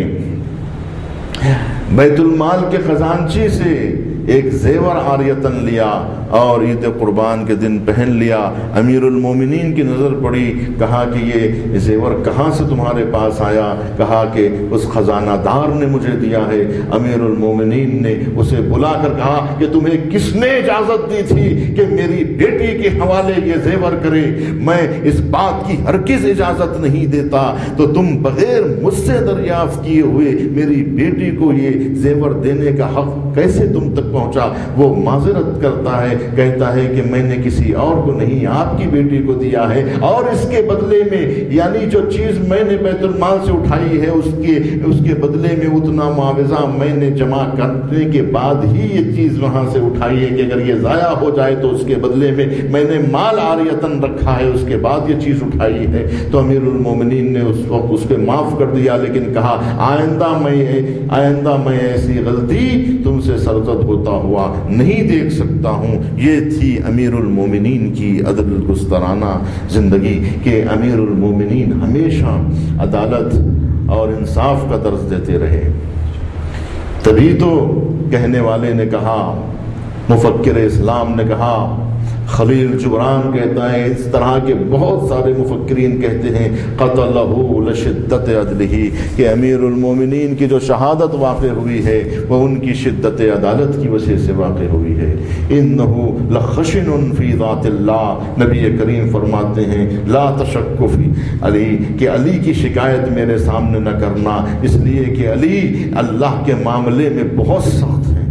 بیت المال کے خزانچی سے ایک زیور عاریتاً لیا اور عید قربان کے دن پہن لیا۔ امیر المومنین کی نظر پڑی، کہا کہ یہ زیور کہاں سے تمہارے پاس آیا؟ کہا کہ اس خزانہ دار نے مجھے دیا ہے۔ امیر المومنین نے اسے بلا کر کہا کہ تمہیں کس نے اجازت دی تھی کہ میری بیٹی کے حوالے یہ زیور کرے؟ میں اس بات کی ہرگز اجازت نہیں دیتا، تو تم بغیر مجھ سے دریافت کیے ہوئے میری بیٹی کو یہ زیور دینے کا حق کیسے تم تک پہنچا؟ وہ معذرت کرتا ہے، کہتا ہے کہ میں نے کسی اور کو نہیں، آپ کی بیٹی کو دیا ہے، اور اس کے بدلے میں یعنی جو چیز میں نے بیت المال سے اٹھائی ہے اس کے اس کے بدلے میں اتنا معاوضہ میں نے جمع کرنے کے بعد ہی یہ چیز وہاں سے اٹھائی ہے کہ اگر یہ ضائع ہو جائے تو اس کے بدلے میں میں نے مال عاریتاً رکھا ہے، اس کے بعد یہ چیز اٹھائی ہے۔ تو امیر المومنین نے اس وقت اس کو معاف کر دیا، لیکن کہا آئندہ میں آئندہ میں ایسی غلطی تم سے سرزد ہوتا ہوا نہیں دیکھ سکتا ہوں۔ یہ تھی امیر المومنین کی عدل گسترانہ زندگی کہ امیر المومنین ہمیشہ عدالت اور انصاف کا درس دیتے رہے۔ تبھی تو کہنے والے نے کہا، مفکر اسلام نے کہا، خلیل جبران کہتا ہے، اس طرح کے بہت سارے مفکرین کہتے ہیں، قتلہ لشدت عدلہ، کہ امیر المومنین کی جو شہادت واقع ہوئی ہے وہ ان کی شدت عدالت کی وجہ سے واقع ہوئی ہے۔ انہ لخشن فی ذات اللہ، نبی کریم فرماتے ہیں لا تشک فی علی، کہ علی کی شکایت میرے سامنے نہ کرنا، اس لیے کہ علی اللہ کے معاملے میں بہت سخت ہیں۔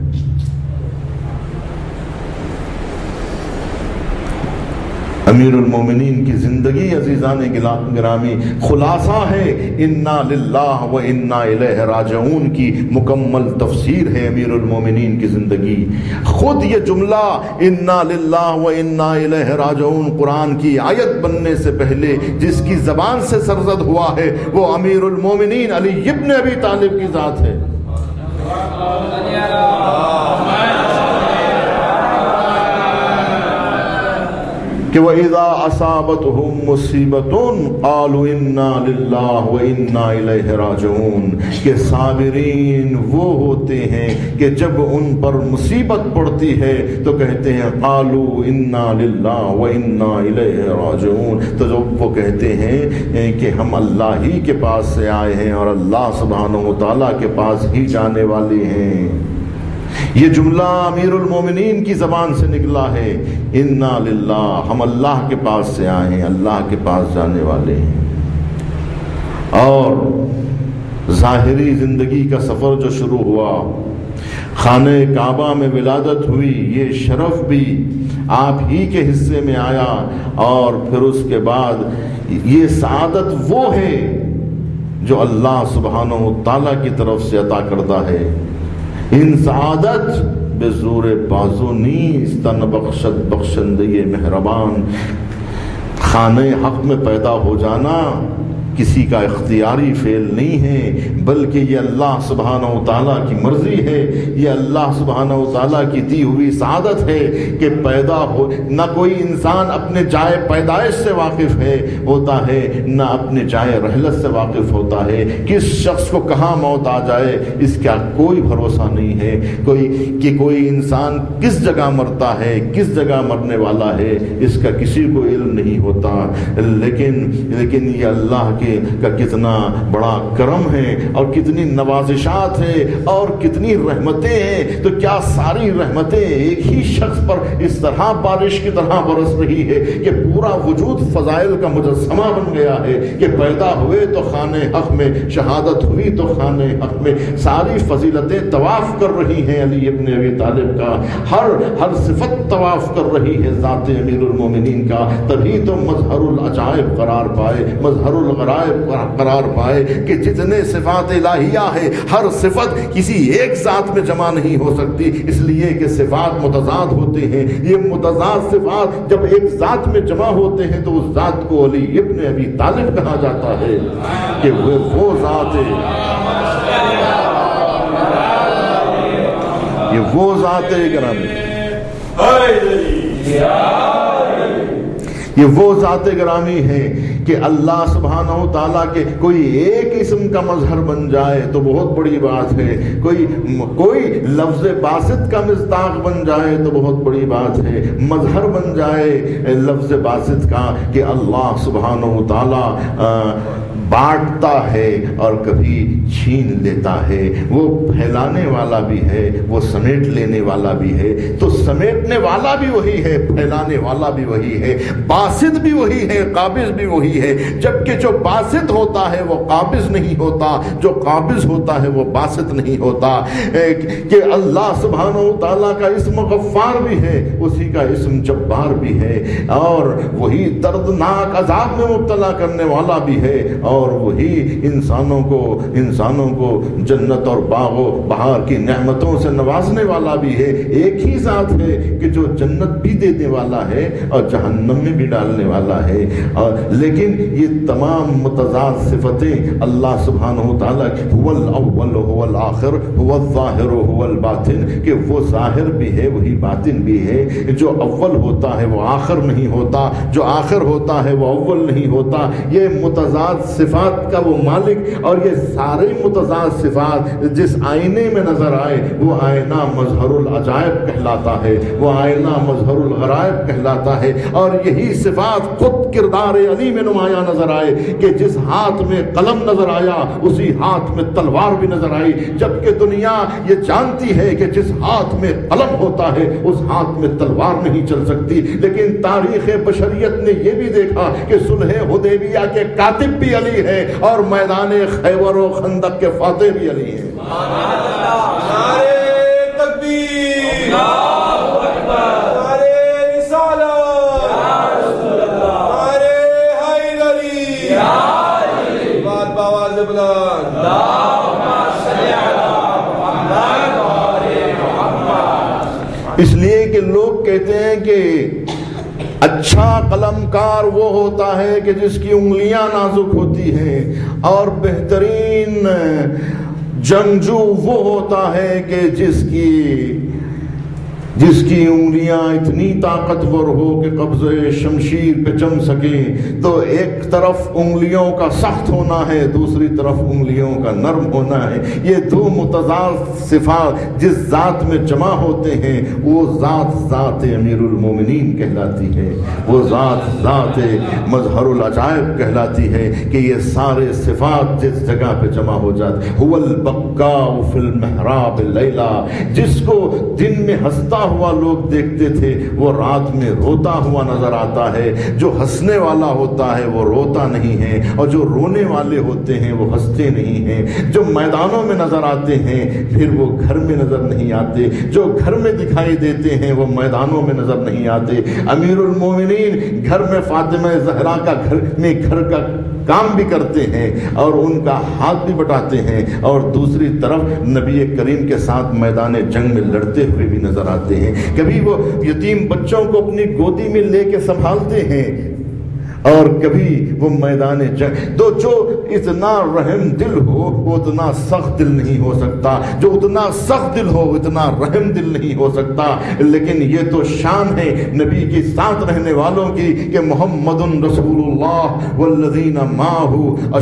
امیر المومنین کی زندگی عزیزان گرامی خلاصہ ہے انا للہ و انا الیہ راجعون کی مکمل تفسیر ہے امیر المومنین کی زندگی۔ خود یہ جملہ انا للہ و انا الیہ راجعون قرآن کی آیت بننے سے پہلے جس کی زبان سے سرزد ہوا ہے وہ امیر المومنین علی ابن ابی طالب کی ذات ہے۔ کہ وَإِذَا أَصَابَتْهُمْ مُصِيبَةٌ قَالُوا إِنَّا لِلَّهِ وَإِنَّا إِلَيْهِ رَاجِعُونَ، کہ صابرین وہ ہوتے ہیں کہ جب ان پر مصیبت پڑتی ہے تو کہتے ہیں قَالُوا إِنَّا لِلَّهِ وَإِنَّا إِلَيْهِ رَاجِعُونَ، تو جب وہ کہتے ہیں کہ ہم اللہ ہی کے پاس سے آئے ہیں اور اللہ سبحانہ و تعالیٰ کے پاس ہی جانے والے ہیں۔ یہ جملہ امیر المومنین کی زبان سے نکلا ہے، انا للہ، ہم اللہ کے پاس سے آئے ہیں، اللہ کے پاس جانے والے ہیں۔ اور ظاہری زندگی کا سفر جو شروع ہوا، خانہ کعبہ میں ولادت ہوئی، یہ شرف بھی آپ ہی کے حصے میں آیا، اور پھر اس کے بعد یہ سعادت وہ ہے جو اللہ سبحانہ و تعالیٰ کی طرف سے عطا کردہ ہے. ان سعادت بے زور بازو نیست نبخشد بخشندے مہربان. خانہ حق میں پیدا ہو جانا کسی کا اختیاری فعل نہیں ہے، بلکہ یہ اللہ سبحانہ و تعالیٰ کی مرضی ہے، یہ اللہ سبحانہ و تعالیٰ کی دی ہوئی سعادت ہے کہ پیدا ہو. نہ کوئی انسان اپنے جائے پیدائش سے واقف ہے ہوتا ہے، نہ اپنے جائے رحلت سے واقف ہوتا ہے. کس شخص کو کہاں موت آ جائے اس کا کوئی بھروسہ نہیں ہے. کوئی کہ کوئی انسان کس جگہ مرتا ہے، کس جگہ مرنے والا ہے، اس کا کسی کو علم نہیں ہوتا. لیکن لیکن یہ اللہ کے کا کتنا بڑا کرم ہے اور کتنی نوازشات ہیں اور کتنی رحمتیں ہیں. تو کیا ساری رحمتیں ایک ہی شخص پر اس طرح بارش کی طرح برس رہی ہے کہ پورا وجود فضائل کا مجسمہ بن گیا ہے کہ پیدا ہوئے تو خانہ حق میں، شہادت ہوئی تو خانہ حق میں. ساری فضیلتیں طواف کر رہی ہیں علی ابن ابی طالب کا، ہر ہر صفت طواف کر رہی ہے ذات امیر المومنین کا. تبھی تو مظہر العجائب قرار پائے، مظہر الغرائب قرار پائے کہ جتنے صفات الہیہ ہے ہر صفت کسی ایک ذات میں جمع نہیں ہو سکتی، اس لیے کہ صفات متضاد ہوتے ہیں. یہ متضاد صفات جب ایک ذات میں جمع ہوتے ہیں تو اس ذات کو علی ابن ابی طالب کہا جاتا ہے کہ وہ وہ ذات ہے، یہ وہ ذات ہے گرامی، یہ وہ ذات گرامی ہے کہ اللہ سبحانہ و تعالیٰ کے کوئی ایک اسم کا مظہر بن جائے تو بہت بڑی بات ہے. کوئی کوئی لفظ باسط کا مصداق بن جائے تو بہت بڑی بات ہے. مظہر بن جائے لفظ باسط کا کہ اللہ سبحانہ و تعالیٰ بانٹتا ہے اور کبھی چھین لیتا ہے. وہ پھیلانے والا بھی ہے، وہ سمیٹ لینے والا بھی ہے. تو سمیٹنے والا بھی وہی ہے، پھیلانے والا بھی وہی ہے، باسط بھی وہی ہے، قابض بھی وہی ہے. جبکہ جو باسط ہوتا ہے وہ قابض نہیں ہوتا، جو قابض ہوتا ہے وہ باسط نہیں ہوتا. کہ اللہ سبحانہ و تعالیٰ کا اسم غفار بھی ہے، اسی کا اسم جبار بھی ہے، اور وہی دردناک عذاب میں مبتلا کرنے والا بھی ہے، اور وہی انسانوں کو انسانوں کو جنت اور باغ و بہار کی نعمتوں سے نوازنے والا بھی ہے. ایک ہی ذات ہے کہ جو جنت بھی دینے والا ہے اور جہنم میں بھی ڈالنے والا ہے. اور لیکن یہ تمام متضاد صفتیں اللہ سبحانہ و تعالیٰ هو الاول هو الاخر هو الظاہر هو الباطن، کہ وہ ظاہر بھی ہے وہی باطن بھی ہے. جو اول ہوتا ہے وہ آخر نہیں ہوتا، جو آخر ہوتا ہے وہ اول نہیں ہوتا. یہ متضاد صفات کا وہ مالک، اور یہ سارے متضاد صفات جس آئینے میں نظر آئے وہ آئینہ مظہر العجائب کہلاتا ہے، وہ آئینہ مظہر الغرائب کہلاتا ہے. اور یہی صفات خود کردار علی میں نمایاں نظر آئے کہ جس ہاتھ میں قلم نظر آیا اسی ہاتھ میں تلوار بھی نظر آئی. جبکہ دنیا یہ جانتی ہے کہ جس ہاتھ میں قلم ہوتا ہے اس ہاتھ میں تلوار نہیں چل سکتی. لیکن تاریخ بشریت نے یہ بھی دیکھا کہ صلح حدیبیہ کے کاتب بھی علی ہے اور میدان خیبر و خندق کے فاتح بھی علی ہیں. نعرے تکبیر، اللہ اکبر، نعرے رسالت، نعرے حیدری، بات باواز بلند، اللہم صلی علی محمد و آل محمد. اس لیے کہ لوگ کہتے ہیں کہ اچھا قلم کار وہ ہوتا ہے کہ جس کی انگلیاں نازک ہوتی ہیں، اور بہترین جنگجو وہ ہوتا ہے کہ جس کی جس کی انگلیاں اتنی طاقتور ہو کہ قبضے شمشیر پہ جم سکیں. تو ایک طرف انگلیوں کا سخت ہونا ہے، دوسری طرف انگلیوں کا نرم ہونا ہے. یہ دو متضاد صفات جس ذات میں جمع ہوتے ہیں وہ ذات ذات امیر المومنین کہلاتی ہے، وہ ذات ذات مظہر العجائب کہلاتی ہے. کہ یہ سارے صفات جس جگہ پہ جمع ہو جاتے. هو البکاء فی المحراب لیلا، جس کو دن میں ہنستا ہوا لوگ دیکھتے تھے وہ رات میں روتا ہوا نظر آتا ہے. جو ہنسنے والا ہوتا ہے وہ روتا نہیں ہے، اور جو رونے والے ہوتے ہیں وہ ہنستے نہیں ہیں. جو میدانوں میں نظر آتے ہیں پھر وہ گھر میں نظر نہیں آتے، جو گھر میں دکھائی دیتے ہیں وہ میدانوں میں نظر نہیں آتے. امیر المومنین گھر میں فاطمہ زہرا کا گھر میں گھر کا کام بھی کرتے ہیں اور ان کا ہاتھ بھی بٹاتے ہیں، اور دوسری طرف نبی کریم کے ساتھ میدان جنگ میں لڑتے ہوئے بھی نظر آتے ہیں۔ کبھی وہ یتیم بچوں کو اپنی گودی میں لے کے سنبھالتے ہیں، اور کبھی وہ میدان جنگ۔ تو جو اتنا رحم دل ہو وہ اتنا سخت دل نہیں ہو سکتا، جو اتنا سخت دل ہو اتنا رحم دل نہیں ہو سکتا۔ لیکن یہ تو شان ہے نبی کے ساتھ رہنے والوں کی کہ محمد رسول اللہ والذین معہ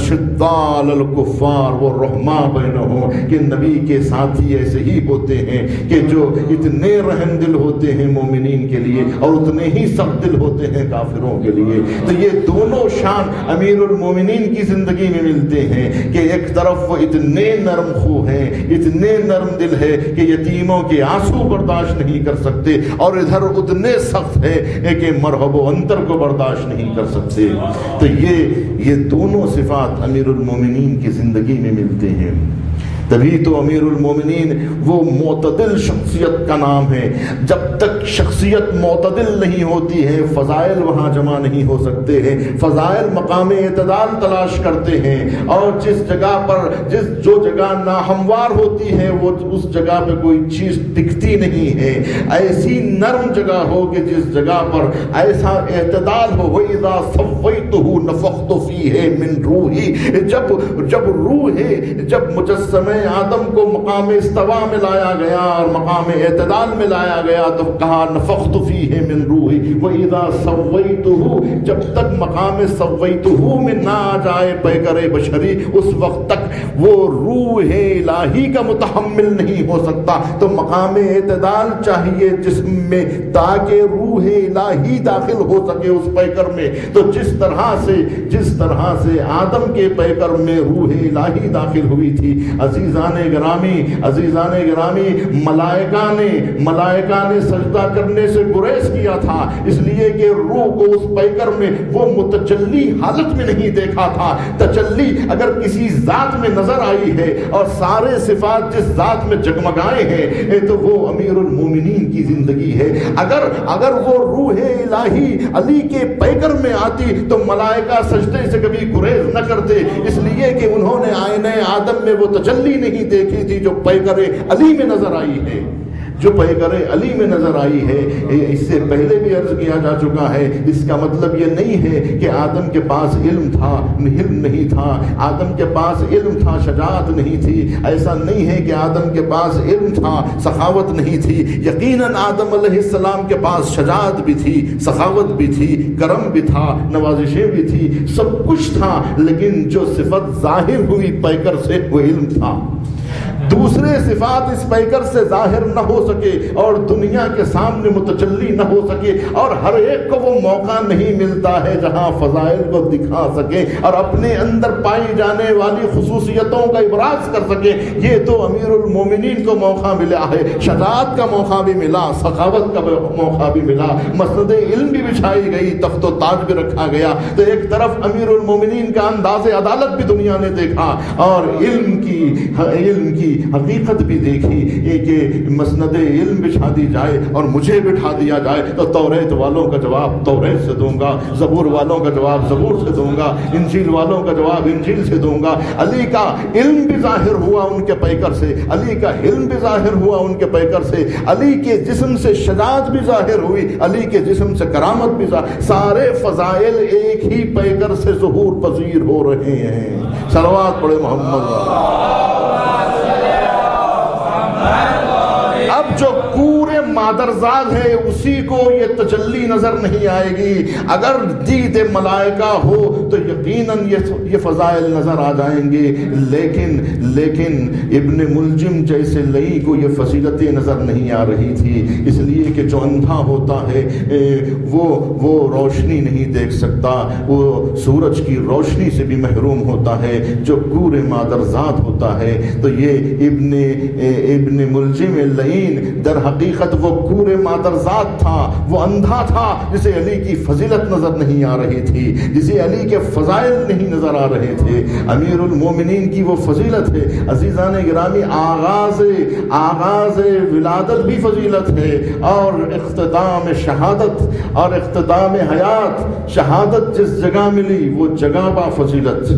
اشداء علی الکفار والرحماء بینہم، کہ نبی کے ساتھی ایسے ہی ہوتے ہیں کہ جو اتنے رحم دل ہوتے ہیں مومنین کے لیے اور اتنے ہی سخت دل ہوتے ہیں کافروں کے لیے۔ تو یہ دونوں شان امیر المومنین کی زندگی میں ملتے ہیں کہ ایک طرف وہ اتنے نرم خو ہیں، اتنے نرم دل ہے کہ یتیموں کے آنسو برداشت نہیں کر سکتے، اور ادھر اتنے سخت ہے کہ مرحب و انتر کو برداشت نہیں کر سکتے۔ تو یہ یہ دونوں صفات امیر المومنین کی زندگی میں ملتے ہیں۔ تبھی تو امیر المومنین وہ معتدل شخصیت کا نام ہے۔ جب تک شخصیت معتدل نہیں ہوتی ہے فضائل وہاں جمع نہیں ہو سکتے ہیں۔ فضائل مقام اعتدال تلاش کرتے ہیں، اور جس جگہ پر جس جو جگہ ناہموار ہوتی ہے وہ اس جگہ پہ کوئی چیز ٹکتی نہیں ہے۔ ایسی نرم جگہ ہو کہ جس جگہ پر ایسا اعتدال ہو، وَإِذَا سَوَّيْتُهُ نَفَخْتُ فِيهِ مِنْ رُوحِي، جب جب روح ہے، جب مجسمہ آدم کو مقام استوا میں لایا گیا اور مقام اعتدال میں لایا گیا تو کہا نفخت فیہ من روحی، وَإِذَا سَوَّيْتُهُ، جب تک مقام سویتہ میں نہ آ جائے پیکر بشری اس وقت تک وہ روح الہی کا متحمل نہیں ہو سکتا۔ تو مقام اعتدال چاہیے جسم میں تاکہ روح الہی داخل ہو سکے اس پیکر میں۔ تو جس طرح سے جس طرح سے آدم کے پیکر میں روح الہی داخل ہوئی تھی، عزیزان گرامی عزیزان گرامی ملائکہ نے ملائکہ نے سجدہ کرنے سے گریز کیا تھا، اس لیے کہ روح کو اس پیکر میں وہ متجلی حالت میں نہیں دیکھا تھا۔ تجلی اگر کسی ذات میں نظر آئی ہے اور سارے صفات جس ذات میں جگمگائے ہیں تو وہ امیر المومنین کی زندگی ہے۔ اگر اگر وہ روح الہی علی کے پیکر میں آتی تو ملائکہ سجدے سے کبھی گریز نہ کرتے، اس لیے کہ انہوں نے آئینہ آدم میں وہ تجلی نہیں دیکھی تھی جو پیکر علی میں نظر آئی ہے، جو پیکر علی میں نظر آئی ہے۔ اس سے پہلے بھی عرض کیا جا چکا ہے، اس کا مطلب یہ نہیں ہے کہ آدم کے پاس علم تھا علم نہیں تھا، آدم کے پاس علم تھا شجاعت نہیں تھی، ایسا نہیں ہے کہ آدم کے پاس علم تھا سخاوت نہیں تھی۔ یقیناً آدم علیہ السلام کے پاس شجاعت بھی تھی، سخاوت بھی تھی، کرم بھی تھا، نوازشیں بھی تھی، سب کچھ تھا، لیکن جو صفت ظاہر ہوئی پیکر سے وہ علم تھا۔ دوسرے صفات اس پیکر سے ظاہر نہ ہو سکے اور دنیا کے سامنے متجلی نہ ہو سکے، اور ہر ایک کو وہ موقع نہیں ملتا ہے جہاں فضائل کو دکھا سکے اور اپنے اندر پائی جانے والی خصوصیتوں کا ابراز کر سکے۔ یہ تو امیر المومنین کو موقع ملا ہے، شجاعت کا موقع بھی ملا، سخاوت کا موقع بھی ملا، مسند علم بھی بچھائی گئی، تخت و تاج بھی رکھا گیا۔ تو ایک طرف امیر المومنین کا انداز عدالت بھی دنیا نے دیکھا اور علم کی علم کی حقیقت بھی دیکھی، یہ کہ مسند علم بچھا دی جائے اور مجھے بٹھا دیا جائے تو توریت والوں کا جواب توریت سے دوں گا، زبور والوں کا جواب زبور سے دوں گا، انجیل والوں کا جواب انجیل سے دوں گا۔ علی کا علم بھی ظاہر ہوا ان کے پیکر سے، علی کا علم بھی ظاہر ہوا ان کے پیکر سے، علی کے جسم سے شجاعت بھی ظاہر ہوئی، علی کے جسم سے کرامت بھی ظاہر، سارے فضائل ایک ہی پیکر سے ظہور پذیر ہو رہے ہیں۔ صلوات پڑھے محمد۔ اب جو پورے مادرزاد ہے اسی کو یہ تجلی نظر نہیں آئے گی، اگر دید ملائکہ ہو تو یقیناً یہ فضائل نظر آ جائیں گے، لیکن لیکن ابن ملجم جیسے لئی کو یہ فضیلتیں نظر نہیں آ رہی تھی، اس لیے کہ جو اندھا ہوتا ہے وہ وہ روشنی نہیں دیکھ سکتا، وہ سورج کی روشنی سے بھی محروم ہوتا ہے، جو پورے مادرزاد ہوتا ہے۔ تو یہ ابن ابن ملجم لعین در حقیقت وہ کور مادرزاد تھا، وہ اندھا تھا جسے علی کی فضیلت نظر نہیں آ رہی تھی، جسے علی کے فضائل نہیں نظر آ رہے تھے۔ امیر المومنین کی وہ فضیلت ہے۔ عزیزان گرامی، آغاز آغاز ولادت بھی فضیلت ہے، اور اختتام شہادت اور اختتام حیات، شہادت جس جگہ ملی وہ جگہ با فضیلت۔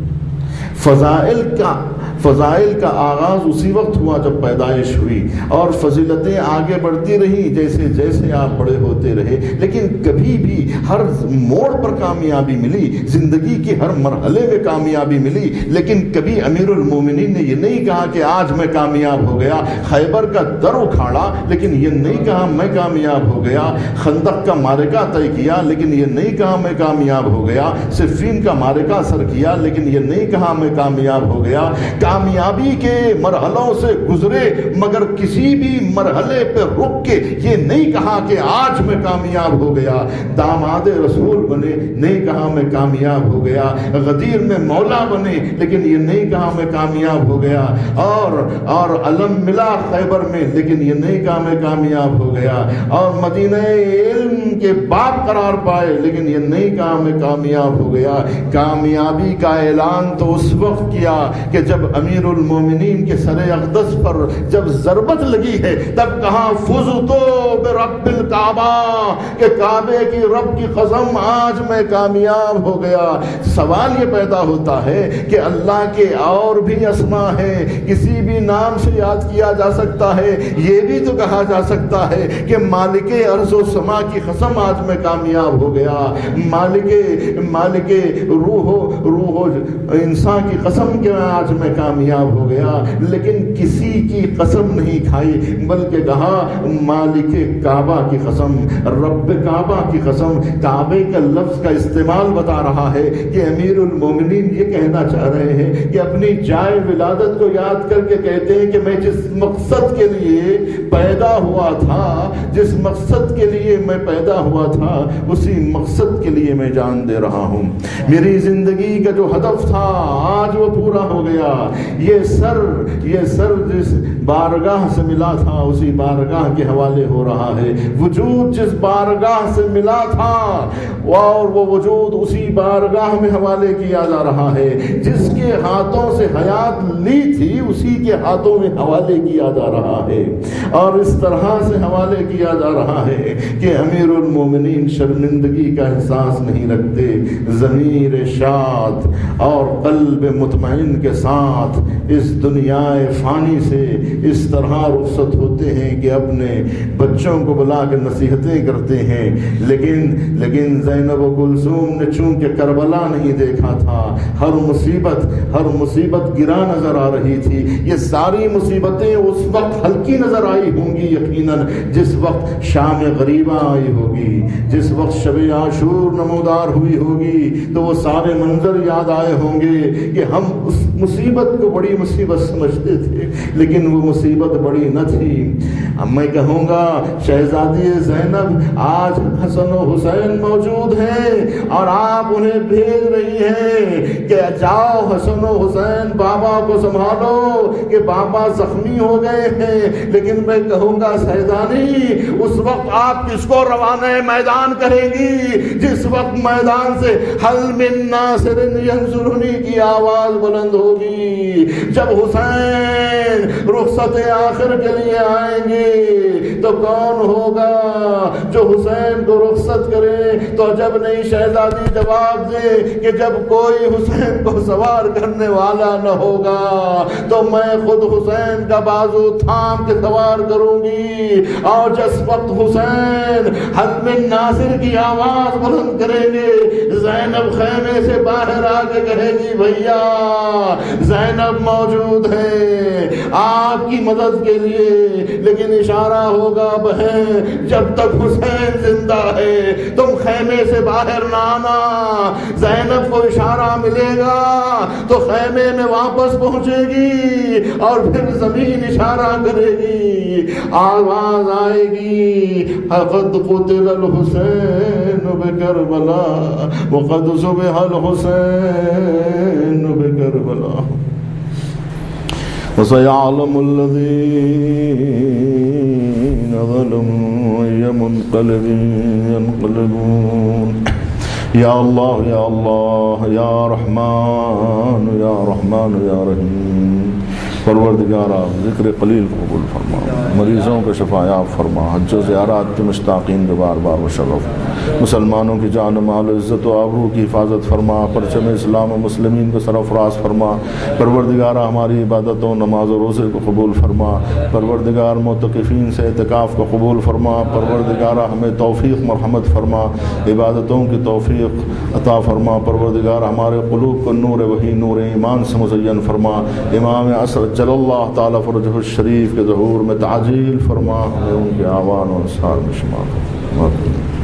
فضائل کا فضائل کا آغاز اسی وقت ہوا جب پیدائش ہوئی، اور فضیلتیں آگے بڑھتی رہیں جیسے جیسے آپ بڑے ہوتے رہے، لیکن کبھی بھی ہر موڑ پر کامیابی ملی، زندگی کے ہر مرحلے میں کامیابی ملی، لیکن کبھی امیر المومنین نے یہ نہیں کہا کہ آج میں کامیاب ہو گیا۔ خیبر کا در اکھاڑا لیکن یہ نہیں کہا میں کامیاب ہو گیا۔ خندق کا معرکہ طے کیا لیکن یہ نہیں کہا میں کامیاب ہو گیا۔ صفین کا معرکہ سر کیا لیکن یہ نہیں کہا میں کامیاب ہو گیا۔ کامیابی کے مرحلوں سے گزرے مگر کسی بھی مرحلے پہ رک کے یہ نہیں کہا کہ آج میں کامیاب ہو گیا۔ داماد رسول بنے، نہیں کہا میں کامیاب ہو گیا۔ غدیر میں مولا بنے لیکن یہ نہیں کہا میں کامیاب ہو گیا۔ اور اور علم ملا خیبر میں لیکن یہ نہیں کہا میں کامیاب ہو گیا۔ اور مدینہ علم کے باپ قرار پائے لیکن یہ نہیں کہا میں کامیاب ہو گیا۔ کامیابی کا اعلان تو اس وقت کیا کہ جب امیر المومنین کے سر اقدس پر جب ضربت لگی ہے تب کہا فزتو برب الکعبہ، کہ کعبے کی رب کی قسم آج میں کامیاب ہو گیا۔ سوال یہ پیدا ہوتا ہے کہ اللہ کے اور بھی اسماء ہیں، کسی بھی نام سے یاد کیا جا سکتا ہے، یہ بھی تو کہا جا سکتا ہے کہ مالک ارض و سما کی قسم آج میں کامیاب ہو گیا، مالک مالک روح و روح و انسان کی قسم کہ آج میں کامیاب ہو گیا، لیکن کسی کی قسم نہیں کھائی بلکہ کہا مالک کعبہ کی قسم، رب کعبہ کی قسم۔ کعبے کا لفظ کا استعمال بتا رہا ہے کہ امیر المومنین یہ کہنا چاہ رہے ہیں کہ اپنی جائے ولادت کو یاد کر کے کہتے ہیں کہ میں جس مقصد کے لیے پیدا ہوا تھا، جس مقصد کے لیے میں پیدا ہوا تھا اسی مقصد کے لیے میں جان دے رہا ہوں۔ میری زندگی کا جو ہدف تھا آج وہ پورا ہو گیا۔ یہ سر یہ سر جس بارگاہ سے ملا تھا اسی بارگاہ کے حوالے ہو رہا ہے۔ وجود جس بارگاہ سے ملا تھا اور وہ وجود اسی بارگاہ میں حوالے کیا جا رہا ہے۔ جس کے ہاتھوں سے حیات لی تھی اسی کے ہاتھوں میں حوالے کیا جا رہا ہے، اور اس طرح سے حوالے کیا جا رہا ہے کہ امیر المومنین شرمندگی کا احساس نہیں رکھتے، ضمیر شاد اور قلب مطمئن کے ساتھ اس دنیا فانی سے اس طرح رخصت ہوتے ہیں کہ اپنے بچوں کو بلا کے نصیحتیں کرتے ہیں۔ لیکن لیکن زینب و کلثوم نے چونکہ کربلا نہیں دیکھا تھا، ہر مصیبت ہر مصیبت گرا نظر آ رہی تھی۔ یہ ساری مصیبتیں اس وقت ہلکی نظر آئی ہوں گی یقیناً جس وقت شام غریبہ آئی ہوگی، جس وقت شب عاشور نمودار ہوئی ہوگی تو وہ سارے منظر یاد آئے ہوں گے کہ ہم اس مصیبت کو بڑی مصیبت سمجھتے تھے لیکن وہ مصیبت بڑی نہ تھی۔ اب میں کہوں گا شہزادی زینب آج حسن و حسین موجود ہیں اور آپ انہیں بھیج رہی ہیں کہ جاؤ حسن و حسین بابا کو سنبھالو کہ بابا زخمی ہو گئے ہیں۔ لیکن میں کہوں گا سیدانی اس وقت آپ کس کو روانہ میدان کریں گی جس وقت میدان سے حل من ناصر ینصرنی کی آواز بلند ہوگی، جب حسین رخصت آخر کے لیے آئیں گے تو کون ہوگا جو حسین کو رخصت کرے؟ تو جب نہیں شہزادی جواب دے کہ جب کوئی حسین کو سوار کرنے والا نہ ہوگا تو میں خود حسین کا بازو تھام کے سوار کروں گی، اور جس وقت حسین حل من ناصر کی آواز بلند کریں گے زینب خیمے سے باہر آ کے کہے گی بھیا زینب موجود ہے آپ کی مدد کے لیے، لیکن اشارہ ہوگا بہن جب تک حسین زندہ ہے تم خیمے سے باہر نہ آنا۔ زینب کو اشارہ ملے گا تو خیمے میں واپس پہنچے گی اور پھر زمین اشارہ کرے گی، آواز آئے گی قد قتل الحسین بکربلا وقد ذبح الحسین بکربلا۔ وسيعلم الذين ظلموا أي منقلب ينقلبون یا اللہ یا اللہ یا رحمان یا رحمان یا رحیم پروردگار آپ ذکر قلیل قبول فرما، مریضوں کو شفا یاب فرما، حج و زیارات کے مشتاقین کو بار بار مشرف، مسلمانوں کی جان و مال و عزت و آبرو کی حفاظت فرما، پرچم اسلام و مسلمین کو سرفراز فرما، پروردگار ہماری عبادتوں نماز و روزے کو قبول فرما، پروردگار معتکفین سے اعتکاف کو قبول فرما، پروردگار ہمیں توفیق مرحمت فرما، عبادتوں کی توفیق عطا فرما، پروردگار ہمارے قلوب کو نور وحی نور ایمان سے مزین فرما، امام عصر جل اللہ تعالیٰ فرجہ الشریف کے ظہور میں تعجیل فرما، ہمیں ان کے آوان و انصار میں شمار فرما۔